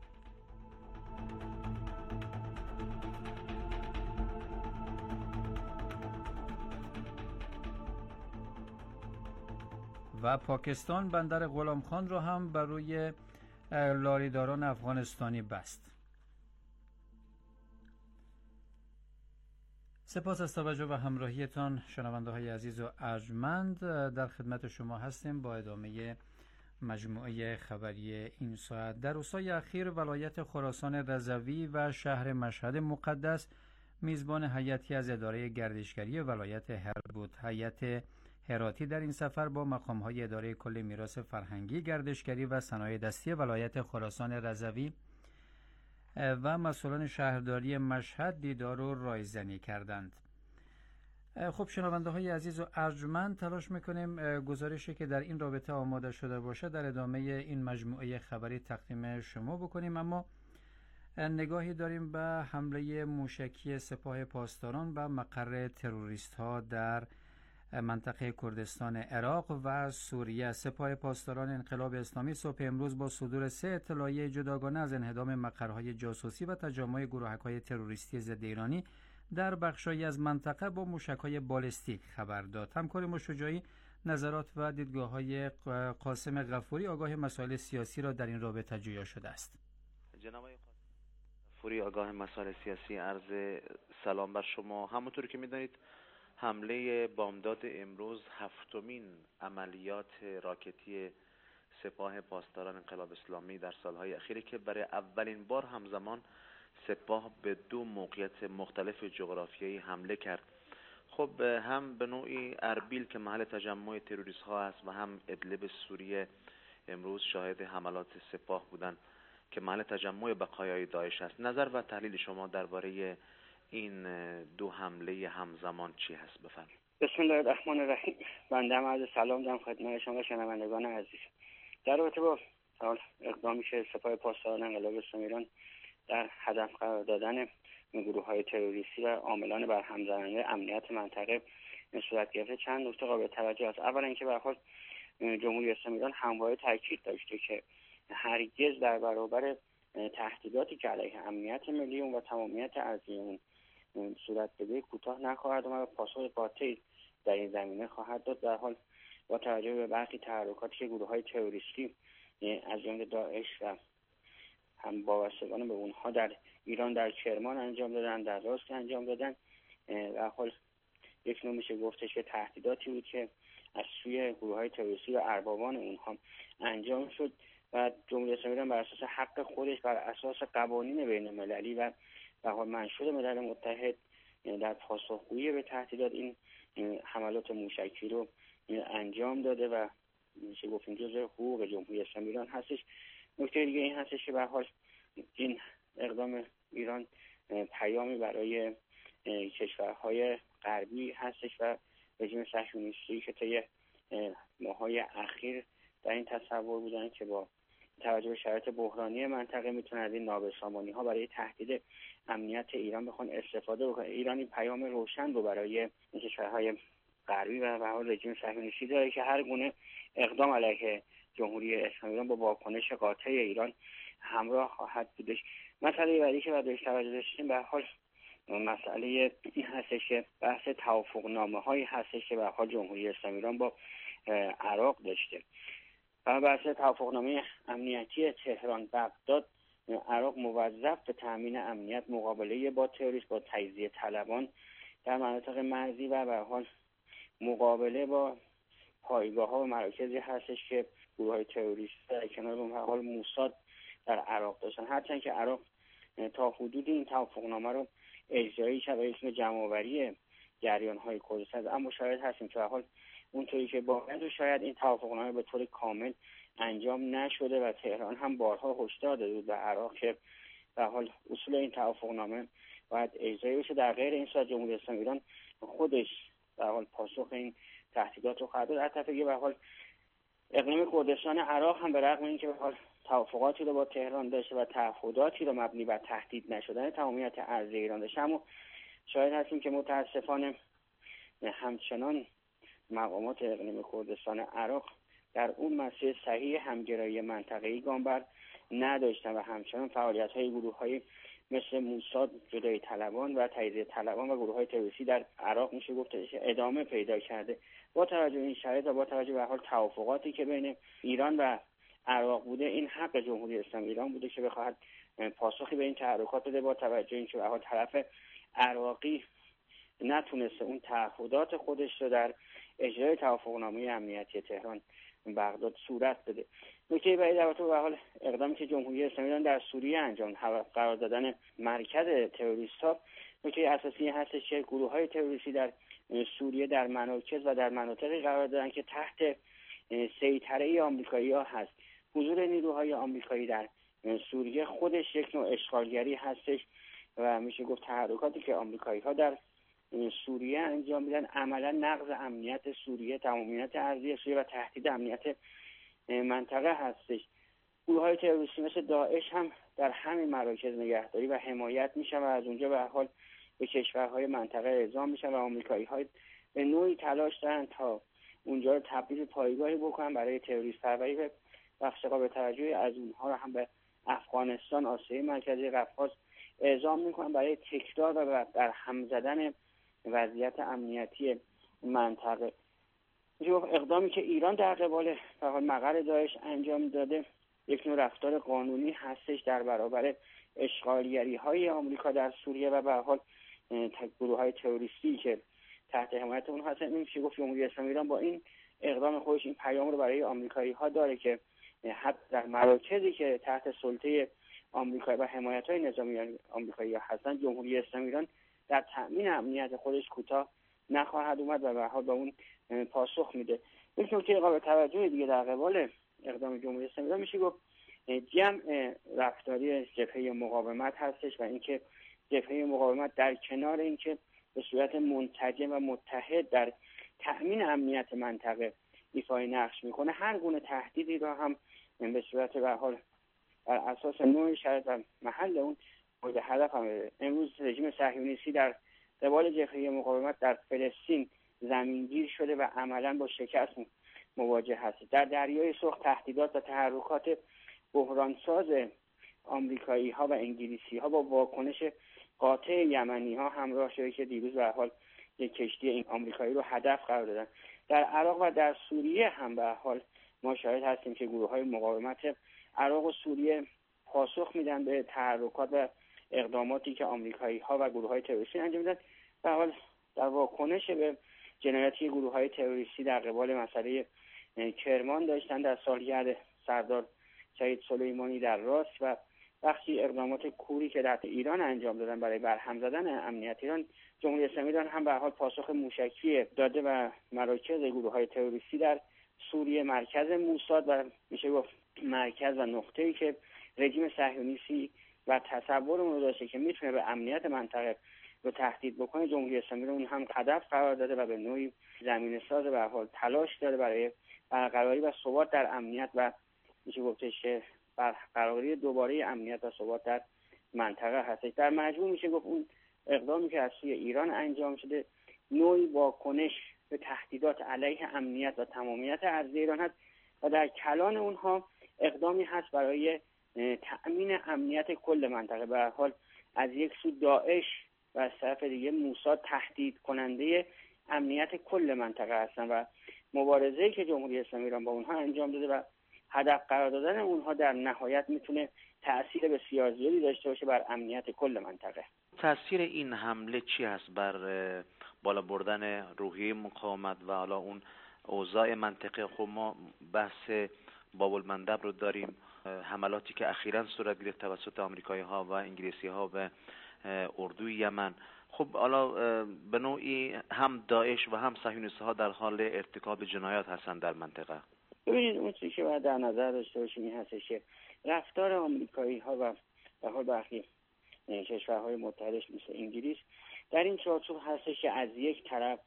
و پاکستان بندر غلام خان را هم بر روی لاریداران افغانستانی بست. سپاس از توجه و همراهیتان شنونده های عزیز و ارجمند. در خدمت شما هستیم با ادامه مجموعه خبری این ساعت. در روزهای اخیر ولایت خراسان رضوی و شهر مشهد مقدس میزبان هیئتی از اداره گردشگری ولایت هرات بود. هیئت هراتی در این سفر با مقام‌های اداره کل میراث فرهنگی، گردشگری و صنایع دستی ولایت خراسان رضوی و مسئولان شهرداری مشهد دیدار و رایزنی کردند. خب شنونده های عزیز و ارجمند، تلاش میکنیم گزارشی که در این رابطه آماده شده باشه در ادامه این مجموعه خبری تقدیم شما بکنیم، اما نگاهی داریم به حمله موشکی سپاه پاسداران به مقر تروریست ها در منطقه کردستان عراق و سوریه. سپاه پاسداران انقلاب اسلامی صبح امروز با صدور سه اطلاعیه جداگانه از انهدام مقرهای جاسوسی و تجمع گروهک‌های تروریستی ضد ایرانی در بخشایی از منطقه با موشک‌های بالستیک خبر داد. همکار مشجاعی نظرات و دیدگاه‌های قاسم غفوری آگاه مسائل سیاسی را در این رابطه جویا شده است. جناب غفوری آگاه مسائل سیاسی، عرض سلام بر شما. همونطور که می‌دانید حمله بامداد امروز هفتمین عملیات راکتی سپاه پاسداران انقلاب اسلامی در سالهای اخیره که برای اولین بار همزمان سپاه به دو موقعیت مختلف جغرافیایی حمله کرد. خب هم به نوعی اربیل که محل تجمع تروریست ها است و هم ادلب سوریه امروز شاهد حملات سپاه بودند که محل تجمع بقایای داعش است. نظر و تحلیل شما درباره این دو حمله همزمان چی هست؟ بفرمایید. بسم الله الرحمن الرحیم. بنده هم عرض سلام دارم خدمت شما شنوندگان عزیز. در رابطه با اقدامی که سپاه پاسداران انقلاب اسلامی ایران در هدف قرار دادن گروه‌های تروریستی و عاملان برهم زننده امنیت منطقه صورت گرفته، چند نکته قابل توجه است. اولا اینکه به هر حال جمهوری اسلامی ایران همواره تاکید داشته که هرگز در برابر تهدیداتی که علیه امنیت ملی اون و تمامیت ارضی اون صورت بگیره کوتاه نخواهد اومد و پاسخ قاطعی در این زمینه خواهد داد. در حال با توجه به برخی تحرکاتی که گروه‌های تروریستی از جمله داعش و هم وابستگان به اونها در ایران در کرمان انجام دادن، در راست انجام دادن، در حال یک نوع میشه گفتش که تهدیداتی بود که از سوی گروه‌های تروریستی و اربابان اونها انجام شد و جمهوری اسلامی ایران بر اساس حق خودش، بر اساس قوانین بین المللی و به حال منشور ملل متحد در پاسخگویی به تهدیدات این حملات موشکی رو انجام داده و میشه گفت این جزء حقوق جمهوری اسلامی ایران هستش. نکته دیگه این هستش که به حال این اقدام ایران پیامی برای کشورهای غربی هستش و رژیم صهیونیستی که طی ماه‌های اخیر در این تصور بودن که با توجه به شرایط بحرانی منطقه میتونن از این نابسامانی‌ها برای تهدید امنیت ایران بخوان استفاده بکنن. ایران این پیام روشن رو برای کشورهای غربی و به حال رژیم صهیونیستی داره که هر گونه اقدام علیه جمهوری اسلامی ایران با واکنش قاطع ایران همراه خواهد بودش. مسئله بعدی که باید بهش توجه داشتیم به حال مسئله این هستش که بحث توافقنامه‌هایی هستش که به حال جمهوری اسلامی ایران با عراق داشته و بحث توافقنامه امنیتی تهران بغداد. عراق موظف به تامین امنیت مقابله با تروریسم، با تجزیه طلبان در مناطق مرزی و به حال مقابله با پایگاه‌ها و مراکزی هستش که گروه‌های تروریستی در کنار اون حال موساد در عراق داشتن. هرچند که عراق تا حدودی این توافقنامه رو اجرایی کرد و اسم جمع‌آوری جریان‌های کردستان، اما شاید هستیم که به حال اونطوری که باید و شاید این توافقنامه به طور کامل انجام نشده و تهران هم بارها هشدار داده بود به عراق که به حال اصول این توافقنامه باید اجرایی بشه. در غیر این صورت جمهوری اسلامی ایران خودش به حال پاسخ این تهدیدات رو خواهد داد. از طرفی به حال اقلیم کردستان عراق هم به رغم اینکه به حال توافقاتی رو با تهران داشته و تعهداتی رو مبنی بر تهدید نشدن تمامیت ارضی ایران داشته، اما شاید هستیم که متاسفانه همچنان مقامات اقلیم کردستان عراق در اون مسیر صحیح همگرایی منطقه‌ای گام بر نداشتن و همچنان فعالیت‌های گروه‌های مثل موساد، جدایی طلبان و تجزیه طلبان و گروه‌های تروریستی در عراق میشه گفت ادامه پیدا کرده. با توجه به این شرایط و با توجه به حال توافقاتی که بین ایران و عراق بوده، این حق جمهوری اسلامی ایران بوده که بخواهد پاسخی به این تحرکات بده، با توجه اینکه به حال طرف عراقی نتونسته اون تعهدات خودش رو در اجرای توافقنامه امنیتی تهران بغداد صورت بده. نکته بعدی در به حال اقدامی که جمهوری اسلامی ایران در سوریه انجام قرار دادن مرکز تروریست‌ها، نکته اساسی هستش که گروه‌های تروریستی در سوریه در مراکز و در مناطقی قرار دادن که تحت سیطره آمریکایی‌ها هست. حضور نیروهای آمریکایی در سوریه خودش یک نوع اشغالگری هستش و میشه گفت تحرکاتی که آمریکایی‌ها در سوریه انجام میدن عملا نقض امنیت سوریه، تمامیت ارضی سوریه و تهدید امنیت منطقه هستش. گروه‌های تروریستی مثل داعش هم در همین مراکز نگهداری و حمایت میشن و از اونجا به حال به کشورهای منطقه اعزام میشن و آمریکایی‌ها به نوعی تلاش دارن تا اونجا رو تبدیل پایگاهی بکنن برای تروریست پروری و بخش قابل توجهی از اونها رو هم به افغانستان، آسیای مرکزی، قفقاز اعزام میکنن برای تکرار و در هم زدن وضعیت امنیتی منطقه. اقدامی که ایران در قبال مقر داعش انجام داده یک نوع رفتار قانونی هستش در برابر اشغالگری های آمریکا در سوریه و به حال گروه های تروریستی که تحت حمایت اون هستن. میشه گفت جمهوری اسلامی ایران با این اقدام خودش این پیام رو برای آمریکایی ها داره که حتی در مراکزی که تحت سلطه آمریکا و حمایت های نظامی آمریکایی هستن، جمهوری اسلامی ایران در تأمین امنیت خودش کوتاه نخواهد اومد و به حال با اون پاسخ میده. یک نکته قابل توجه دیگه در قبال اقدام جمهوری اسلامی ایران میشه گفت جمع رفتاری جبهه مقاومت هستش و اینکه جبهه مقاومت در کنار اینکه به صورت منسجم و متحد در تأمین امنیت منطقه ایفای نقش میکنه، هر گونه تهدیدی را هم به صورت به حال بر اساس نوع شرط و محل اون مورد هدف هم بده. امروز رژیم صهیونیستی در قبال جبهه مقاومت در فلسطین زمینگیر شده و عملا با شکست مواجه هست. در دریای سرخ تهدیدات و تحرکات بحرانساز آمریکایی ها و انگلیسی ها با واکنش قاطع یمنی ها همراه شده که دیروز به هر حال یک کشتی این آمریکایی رو هدف قرار دادن. در عراق و در سوریه هم به هر حال ما شاهد هستیم که گروه های مقاومت عراق و سوریه پاسخ میدن به تحرکات و اقداماتی که آمریکایی ها و گروه های تروریستی انجام میدن. به هر حال در واکنش به جنایتی گروه های تروریستی در قبال مسئله کرمان داشتن در سالگرد سردار شهید سلیمانی در راست و وقتی اقدامات کوری که در ایران انجام دادن برای برهم زدن امنیت ایران، جمهوری اسلامی ایران هم به هر حال پاسخ موشکی داده و مراکز گروه های تروریستی در سوریه، مرکز موساد و میشه گفت مرکز و نقطه‌ای که رژیم صهیونیستی و تصور اون رو داشته که میتونه به امنیت منطقه رو تهدید بکنه، جمهوری اسلامی رو اون هم هدف قرار داده و به نوعی زمینه ساز به هر حال تلاش داره برای برقراری و ثبات در امنیت و میشه گفتش که برقراری دوباره امنیت و ثبات در منطقه هست. در مجموع میشه گفت اون اقدامی که از سوی ایران انجام شده نوعی واکنش به تهدیدات علیه امنیت و تمامیت ارضی ایران هست و در کلان اونها اقدامی هست برای تأمین امنیت کل منطقه. به هر حال از یک سو داعش و از طرف دیگه موساد تهدید کننده امنیت کل منطقه هستن و مبارزه‌ای که جمهوری اسلامی ایران با اونها انجام داده و هدف قرار دادن اونها در نهایت میتونه تأثیر بسیار زیادی داشته باشه بر امنیت کل منطقه. تأثیر این حمله چی هست بر بالا بردن روحیه مقاومت و حالا اون اوضاع منطقه؟ خب ما بحث باب المندب رو داریم، حملاتی که اخیراً صورت گرفت توسط آمریکایی ها و انگلیسی ها به اردوی یمن. خب حالا به نوعی هم داعش و هم صهیونیست ها در حال ارتکاب جنایات هستند در منطقه. ببینید اون چیزی که باید در نظر داشته باشیم این هستش که رفتار آمریکایی ها و به حال برخی کشورهای متحدش مثل انگلیس در این چارچوب هستش که از یک طرف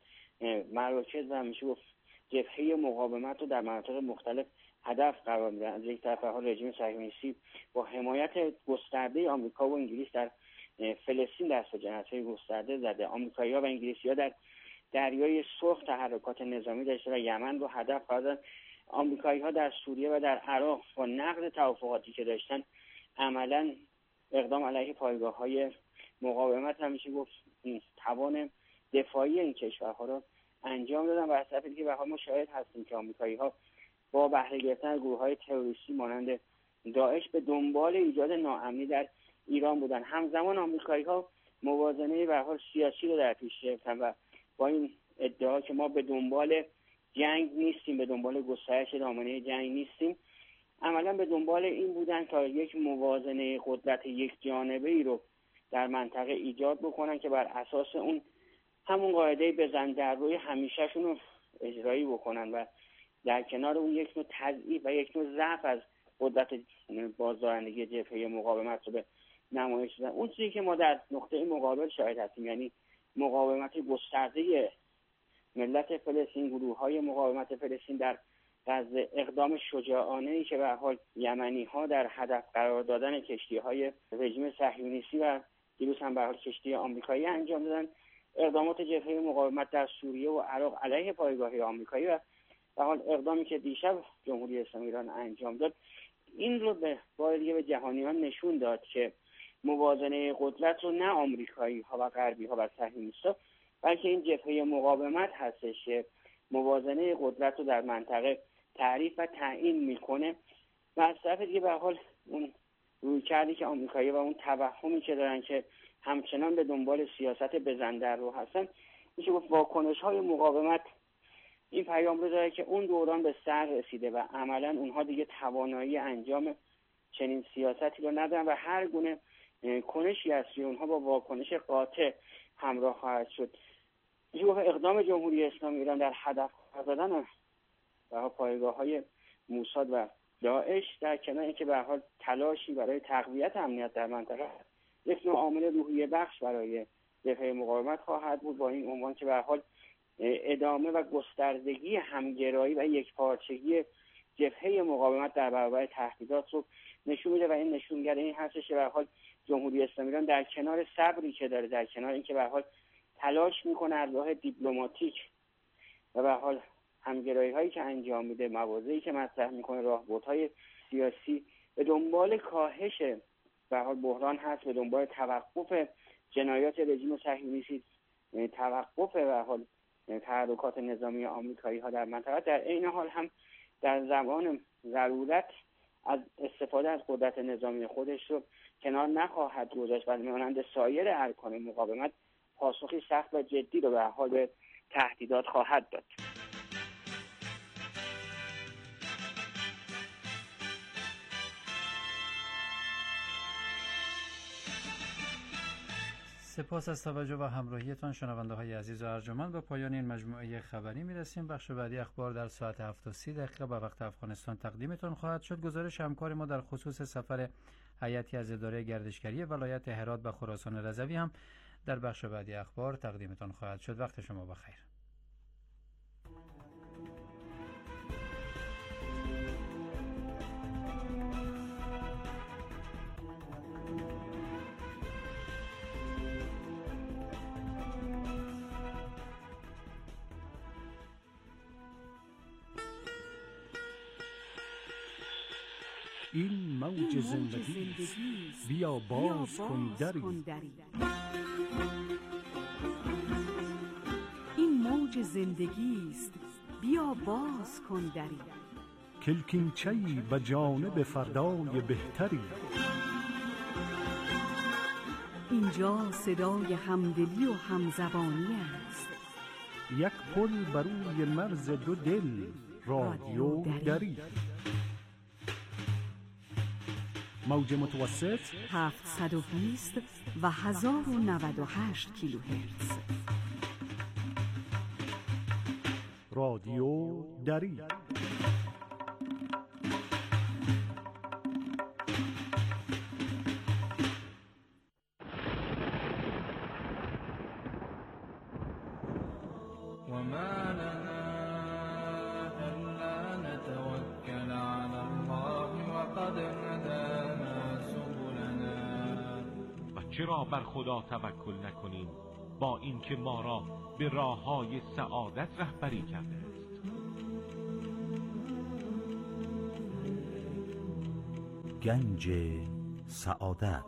مراکز و میشه گفت جبهه مقاومت رو در مناطق مختلف هدف قرار میدن. از یک طرف حال رژیم صهیونیستی با حمایت گسترده آمریکا و انگلیس در فلسطین دست به جنایت‌های گسترده زده. آمریکایی‌ها و انگلیسی‌ها در دریای سرخ تحرکات نظامی داشته و یمن رو هدف قرار دادن. آمریکایی‌ها در سوریه و در عراق با نقض توافقاتی که داشتن عملاً اقدام علیه پایگاه‌های مقاومت همیشه گفت توان دفاعی این کشورها رو انجام دادن و از طرف دیگه به حال ما شاهد هستیم که آمریکایی‌ها با بهره گرفتن گروه‌های تروریستی مانند داعش به دنبال ایجاد ناامنی در ایران بودن. همزمان آمریکایی‌ها موازنه به حال سیاسی رو در پیش گرفتن و با این ادعا که ما به دنبال جنگ نیستیم، به دنبال گسترش دامنه جنگ نیستیم، عملا به دنبال این بودن تا یک موازنه قدرت یک جانبه ای رو در منطقه ایجاد بکنن که بر اساس اون همون قاعده بزن در روی همیشهشون رو اجرایی بکنن و در کنار اون یک نوع تضعیف و یک نوع ضعف از قدرت بازدارندگی جبهه مقاومت رو به نمایش دادن. اون چیزی که ما در نقطه مقابل شاهد هستیم، یعنی مقاومت گسترده ملت فلسطین، گروه‌های مقاومت فلسطین در غزه، اقدام شجاعانه‌ای که به هر حال یمنی‌ها در هدف قرار دادن کشتی‌های رژیم صهیونیستی و دیروز هم به هر حال کشتی آمریکایی انجام دادن، اقدامات جبهه مقاومت در سوریه و عراق علیه پایگاه‌های آمریکایی و به حال اقدامی که دیشب جمهوری اسلامی ایران انجام داد، این رو به بار دیگه به جهانیان نشون داد که موازنه قدرت رو نه آمریکایی ها و غربی ها و صهیونیست‌ها بلکه این جبهه مقاومت هستش که موازنه قدرت رو در منطقه تعریف و تعیین میکنه و از طرف دیگه به حال اون رویکردی که آمریکایی و اون توهمی که دارن که همچنان به دنبال سیاست بزندر رو هستن، میشه گفت واکنش های مقاومت این پیام رو داره که اون دوران به سر رسیده و عملا اونها دیگه توانایی انجام چنین سیاستی رو ندارن و هر گونه کنشی از سوی اونها با واکنش قاطع همراه خواهد شد. میشه گفت اقدام جمهوری اسلامی ایران در هدف قرار دادن و پایگاه‌های موساد و داعش در کنار اینکه به هر حال تلاشی برای تقویت امنیت در منطقه یک نوع عامل روحیه بخش برای جبهه مقاومت خواهد بود، با این عنوان که به هر حال ادامه و گستردگی همگرایی و یکپارچگی جبهه مقاومت در برابر تهدیدات رو نشون میده و این نشونگر این هستش که به هر حال جمهوری اسلامی ایران در کنار صبری که داره، در کنار اینکه به هر حال تلاش میکنه از راه دیپلماتیک و به هر حال همگرایی هایی که انجام میده، مواضعی که مطرح میکنه، راهبردهای سیاسی به دنبال کاهش به حال بحران هست، به دنبال توقف جنایات رژیم صهیونیستی، توقف به حال تحرکات نظامی آمریکایی ها در منطقه، در عین حال هم در زمان ضرورت از استفاده از قدرت نظامی خودش رو کنار نخواهد گذاشت و مانند سایر ارکان مقاومت پاسخی سخت و جدی رو به حال به تهدیدات خواهد داد. سپاس از توجه و همراهیتان شنونده های عزیز و ارجمند. به پایان این مجموعه خبری میرسیم. بخش بعدی اخبار در ساعت هفت و سی دقیقه به وقت افغانستان تقدیمتان خواهد شد. گزارش همکار ما در خصوص سفر هیئتی از اداره گردشگری ولایت هرات به خراسان رضوی هم در بخش بعدی اخبار تقدیمتان خواهد شد. وقت شما بخیر. این موج زندگی بیا باز کن دری. این موج زندگی است بیا باز کن دری. کلکینچه‌ای به جانب فردای بهتری. اینجا صدای همدلی و همزبانی است. یک پل بر روی مرز دو دل، رادیو دری. موج متوسط هفتصد و بیست و هزار و نود و هشت کیلوهرتز. رادیو دری. چرا بر خدا توکل نکنیم با اینکه ما را به راههای سعادت رهبری کرده است؟ گنج سعادت.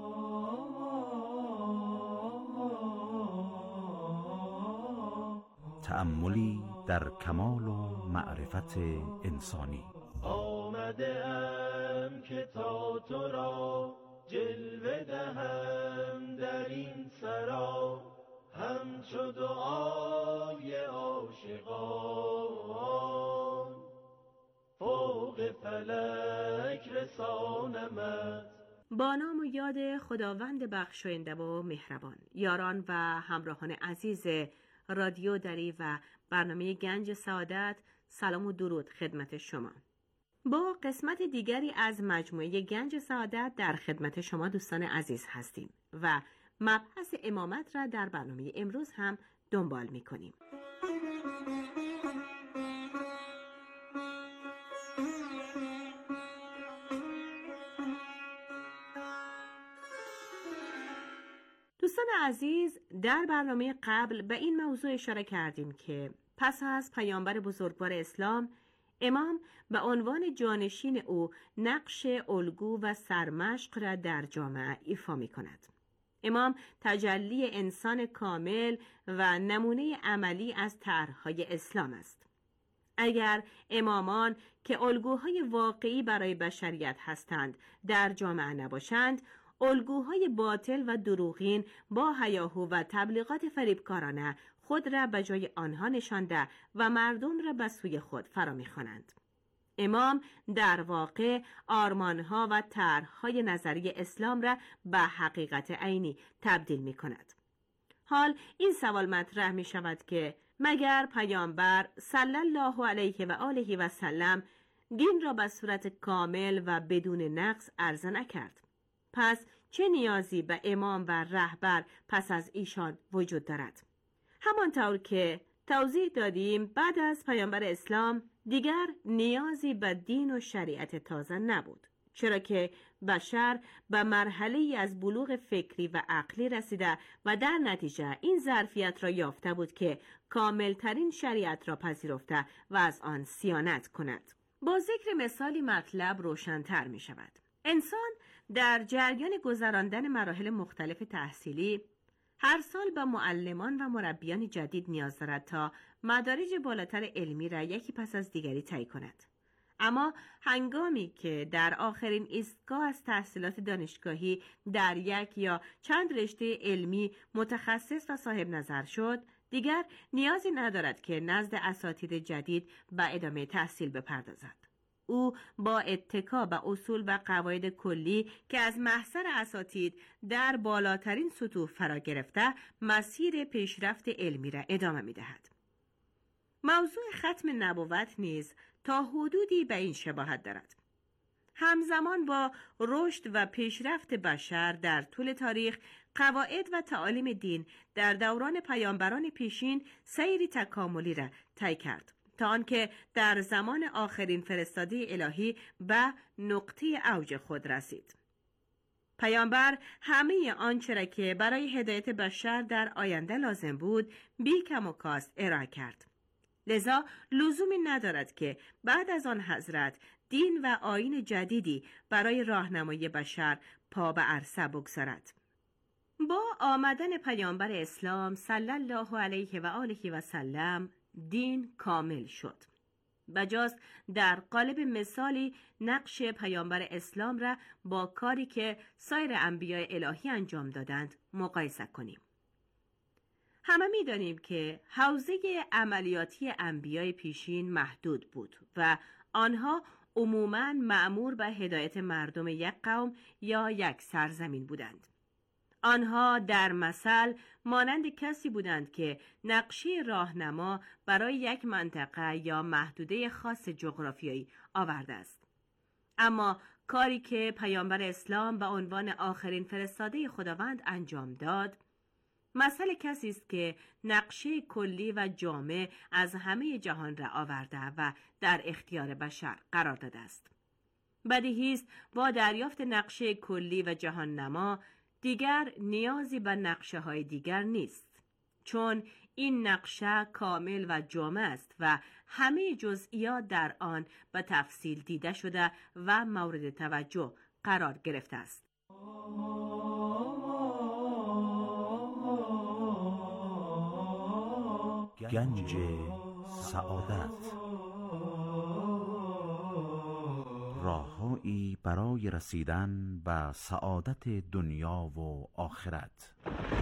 تأملی در کمال و معرفت انسانی. آمده ام که تا تو را جلوه دهم در این سرا، همچو دعای عاشقان فوق فلک رسانمت. با نام و یاد خداوند بخشاینده و مهربان. یاران و همراهان عزیز رادیو دری و برنامه گنج سعادت، سلام و درود خدمت شما. با قسمت دیگری از مجموعه گنج سعادت در خدمت شما دوستان عزیز هستیم و مبحث امامت را در برنامه امروز هم دنبال می کنیم. دوستان عزیز، در برنامه قبل به این موضوع اشاره کردیم که پس از پیامبر بزرگوار اسلام، امام به عنوان جانشین او نقش الگو و سرمشق را در جامعه ایفا می کند. امام تجلی انسان کامل و نمونه عملی از طرح‌های اسلام است. اگر امامان که الگوهای واقعی برای بشریت هستند در جامعه نباشند، الگوهای باطل و دروغین با هیاهو و تبلیغات فریبکارانه خود را به جای آنها نشانده و مردم را به سوی خود فرا می‌خوانند. امام در واقع آرمانها و طرح‌های نظری اسلام را به حقیقت عینی تبدیل می‌کند. حال این سوال مطرح می‌شود که مگر پیامبر صلی الله علیه و آله و سلم دین را به صورت کامل و بدون نقص عرضه نکرد؟ پس چه نیازی به امام و رهبر پس از ایشان وجود دارد؟ همانطور که توضیح دادیم، بعد از پیامبر اسلام دیگر نیازی به دین و شریعت تازه نبود، چرا که بشر به مرحله‌ای از بلوغ فکری و عقلی رسیده و در نتیجه این ظرفیت را یافته بود که کاملترین شریعت را پذیرفته و از آن صیانت کند. با ذکر مثالی مطلب روشن‌تر می شود. انسان در جریان گذراندن مراحل مختلف تحصیلی هر سال به معلمان و مربیان جدید نیاز دارد تا مدارج بالاتر علمی را یکی پس از دیگری طی کند. اما هنگامی که در آخرین ایستگاه از تحصیلات دانشگاهی در یک یا چند رشته علمی متخصص و صاحب نظر شد، دیگر نیازی ندارد که نزد اساتید جدید به ادامه تحصیل بپردازد. او با اتکا به اصول و قواعد کلی که از محضر اساتید در بالاترین سطوح فرا گرفته، مسیر پیشرفت علمی را ادامه می‌دهد. موضوع ختم نبوت نیز تا حدودی به این شباهت دارد. همزمان با رشد و پیشرفت بشر در طول تاریخ، قواعد و تعالیم دین در دوران پیامبران پیشین سیری تکاملی را طی کرد تا آنکه در زمان آخرین فرستاده الهی به نقطه اوج خود رسید. پیامبر همه آنچه را که برای هدایت بشر در آینده لازم بود بی کم و کاست ارائه کرد. لذا لزومی ندارد که بعد از آن حضرت دین و آیین جدیدی برای راهنمایی بشر پا به عرصه بگذارد. با آمدن پیامبر اسلام صلی الله علیه و آله و سلم دین کامل شد. بجاست در قالب مثالی نقش پیامبر اسلام را با کاری که سایر انبیاء الهی انجام دادند مقایسه کنیم. همه می دانیم که حوزه عملیاتی انبیاء پیشین محدود بود و آنها عموماً مأمور به هدایت مردم یک قوم یا یک سرزمین بودند. آنها در مثل مانند کسی بودند که نقشه راهنما برای یک منطقه یا محدوده خاص جغرافیایی آورده است. اما کاری که پیامبر اسلام به عنوان آخرین فرستاده خداوند انجام داد، مثل کسی است که نقشه کلی و جامع از همه جهان را آورده و در اختیار بشر قرار داده است. بدیهی است با دریافت نقشه کلی و جهان نما دیگر نیازی به نقشه های دیگر نیست، چون این نقشه کامل و جامع است و همه جزئیات در آن به تفصیل دیده شده و مورد توجه قرار گرفته است. گنج سعادت، راههایی برای رسیدن به سعادت دنیا و آخرت.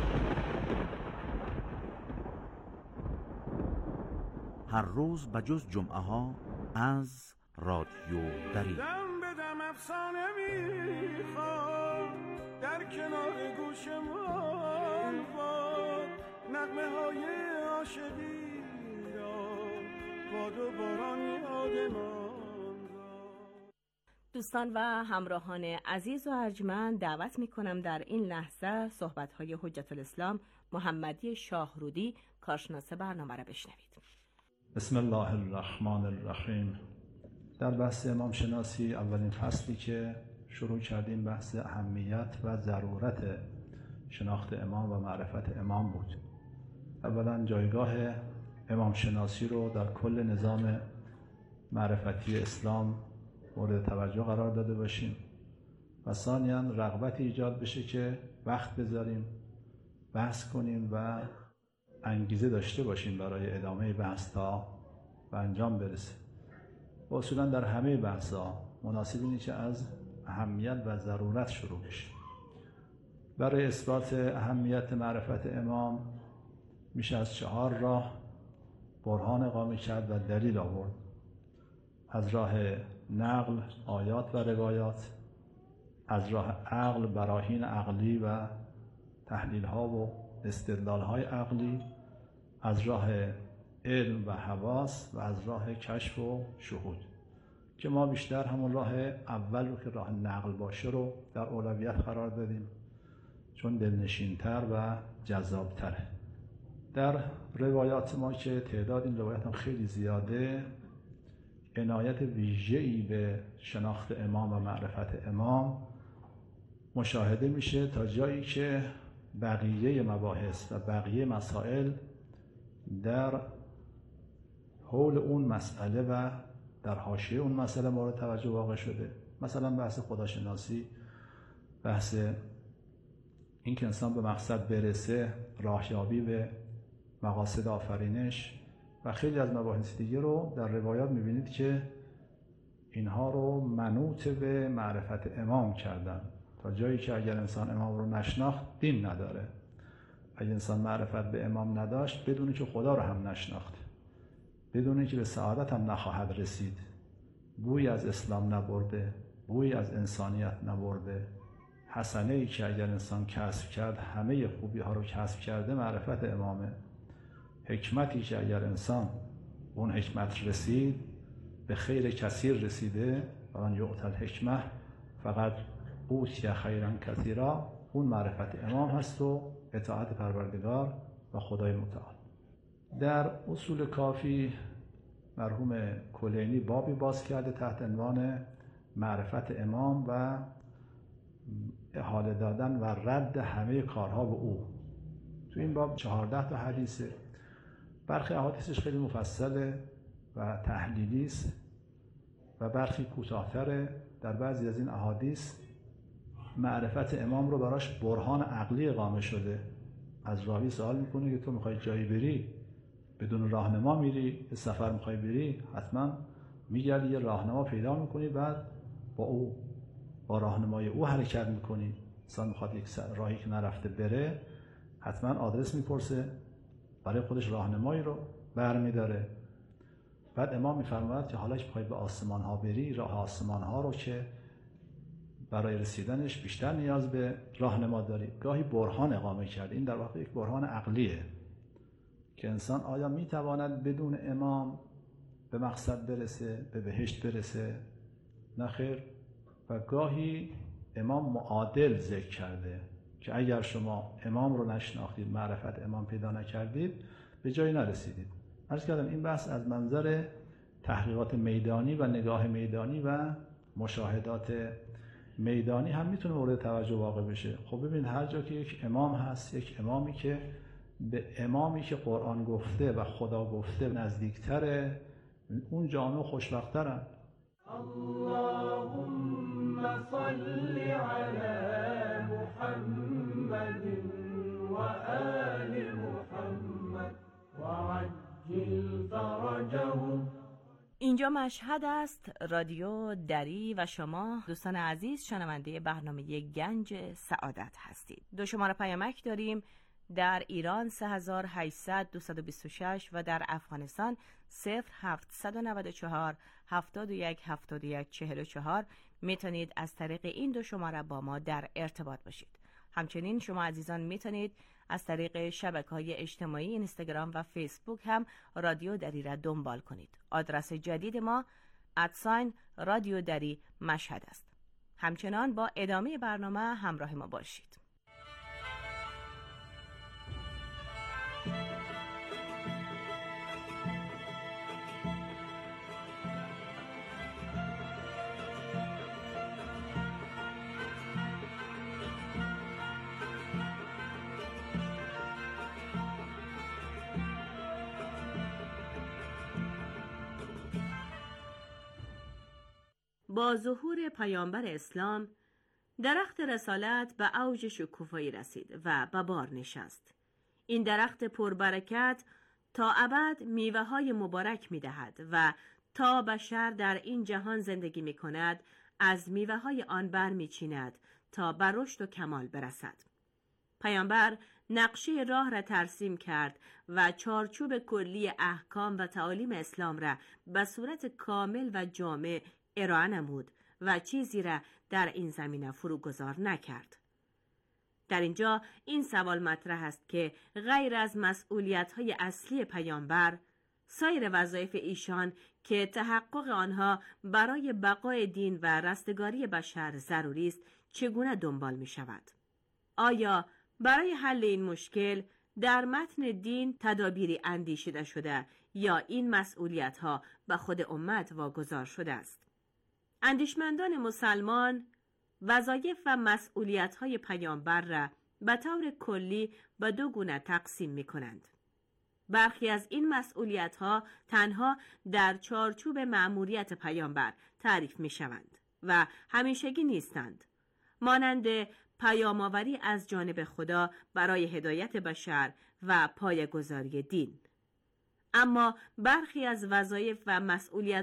هر روز بجز جمعه ها از رادیو دری. دم به دم افسانه میخواد در کنار گوشمان باد، نغمه های عاشقی را باد و باران یادمان. دوستان و همراهان عزیز و ارجمند، دعوت می کنم در این لحظه صحبت های حجت الاسلام محمدی شاهرودی کارشناس برنامه را بشنوید. بسم الله الرحمن الرحیم. در بحث امام شناسی اولین فصلی که شروع کردیم بحث اهمیت و ضرورت شناخت امام و معرفت امام بود. اولا جایگاه امام شناسی رو در کل نظام معرفتی اسلام مورد توجه قرار داده باشیم و ثانیاً رغبت ایجاد بشه که وقت بذاریم بحث کنیم و انگیزه داشته باشیم برای ادامه بحث تا به انجام برسه. و اصولاً در همه بحث‌ها مناسب اینه که از اهمیت و ضرورت شروع بشه. برای اثبات اهمیت معرفت امام میشه از چهار راه برهان اقامه کرد و دلیل آورد. از راه نقل آیات و روایات، از راه عقل براهین عقلی و تحلیل ها و استدلال های عقلی، از راه علم و حواس و از راه کشف و شهود، که ما بیشتر همون راه اول رو که راه نقل باشه رو در اولویت قرار دادیم چون دلنشین‌تر و جذاب‌تره. در روایات ما که تعداد این روایات هم خیلی زیاده، عنایت ویژه‌ای به شناخت امام و معرفت امام مشاهده میشه تا جایی که بقیه مباحث و بقیه مسائل در حول اون مسئله و در حاشیه اون مسئله مورد توجه واقع شده. مثلا بحث خداشناسی بحث این که انسان به مقصد برسه، راهیابی به مقاصد آفرینش و خیلی از مباحث دیگه رو در روایات میبینید که اینها رو منوط به معرفت امام کردن، تا جایی که اگر انسان امام رو نشناخت دین نداره. اگر انسان معرفت به امام نداشت بدونه که خدا رو هم نشناخت، بدونه که به سعادت هم نخواهد رسید، بوی از اسلام نبرده، بوی از انسانیت نبرده. حسنه ای که اگر انسان کسب کرد همه خوبی ها رو کسب کرده معرفت امامه. حکمتی که اگر انسان اون حکمت رسید به خیر کثیر رسیده و من یؤتی الحکمه فقط اوتی خیرا کثیرا، اون معرفت امام هست و اطاعت پروردگار و خدای متعال. در اصول کافی مرحوم کلینی بابی باز کرده تحت عنوان معرفت امام و احاله دادن و رد همه کارها به او. تو این باب چهارده تا حدیثه، برخی احادیثش خیلی مفصله و تحلیلی است و برخی کوتاه‌تره. در بعضی از این احادیث معرفت امام رو براش برهان عقلی اقامه شده. از راوی سوال میکنه که تو میخوای جایی بری، بدون راهنما میری، به سفر میخوای بری، حتما میگردی یه راهنما پیدا میکنی، بعد با او با راهنمای او حرکت میکنی. انسان میخواد یک راهی که نرفته بره، حتما آدرس میپرسه، برای خودش راهنمایی رو برمیداره. بعد امام میفرماید که حالا که میخوای به آسمان ها بری، راه آسمان ها رو که برای رسیدنش بیشتر نیاز به راهنما داری. گاهی برهان اقامه کرد. این در واقع یک برهان عقلیه که انسان آیا میتواند بدون امام به مقصد برسه، به بهشت برسه؟ نه خیر. و گاهی امام معادل ذکر کرده که اگر شما امام رو نشناختید، معرفت امام پیدا نکردید، به جایی نرسیدید. عرض کردم این بحث از منظر تحقیقات میدانی و نگاه میدانی و مشاهدات میدانی هم میتونه مورد توجه واقع بشه. خب ببین هر جا که یک امام هست، یک امامی که به امامی که قرآن گفته و خدا گفته نزدیکتره، اون جامعه خوشبخت‌ترن. اللهم صل علی محمد و آل محمد و عجل فرجهم. اینجا مشهد است، رادیو دری و شما دوستان عزیز شنونده برنامه گنج سعادت هستید. دو شماره پیامک داریم. در ایران سه هزار و هشتصد دویست و بیست و شش و در افغانستان صفر هفتصد و نود و چهار هفتاد و یک هفتاد و یک چهل و چهار میتونید از طریق این دو شماره با ما در ارتباط باشید. همچنین شما عزیزان میتونید از طریق شبکه‌های اجتماعی اینستاگرام و فیسبوک هم رادیو دری را دنبال کنید. آدرس جدید ما ادساین رادیو دری مشهد است. همچنان با ادامه برنامه همراه ما باشید. با ظهور پیامبر اسلام درخت رسالت به اوج شکوفایی رسید و به بار نشست. این درخت پربرکت تا ابد میوه های مبارک می دهد و تا بشر در این جهان زندگی می کند از میوه های آن بر می چیند تا بر رشد و کمال برسد. پیامبر نقشه راه را ترسیم کرد و چارچوب کلی احکام و تعالیم اسلام را به صورت کامل و جامع ارائه نمود و چیزی را در این زمینه فروگذار نکرد. در اینجا این سوال مطرح است که غیر از مسئولیت‌های اصلی پیامبر، سایر وظایف ایشان که تحقق آنها برای بقای دین و رستگاری بشر ضروری است، چگونه دنبال می شود؟ آیا برای حل این مشکل در متن دین تدابیری اندیشیده شده یا این مسئولیت‌ها به خود امت واگذار شده است؟ اندیشمندان مسلمان وظایف و مسئولیت‌های پیامبر را به طور کلی به دو گونه تقسیم می‌کنند. برخی از این مسئولیت‌ها تنها در چارچوب مأموریت پیامبر تعریف می‌شوند و همیشگی نیستند مانند پیام‌آوری از جانب خدا برای هدایت بشر و پایه‌گذاری دین. اما برخی از وظایف و مسئولیت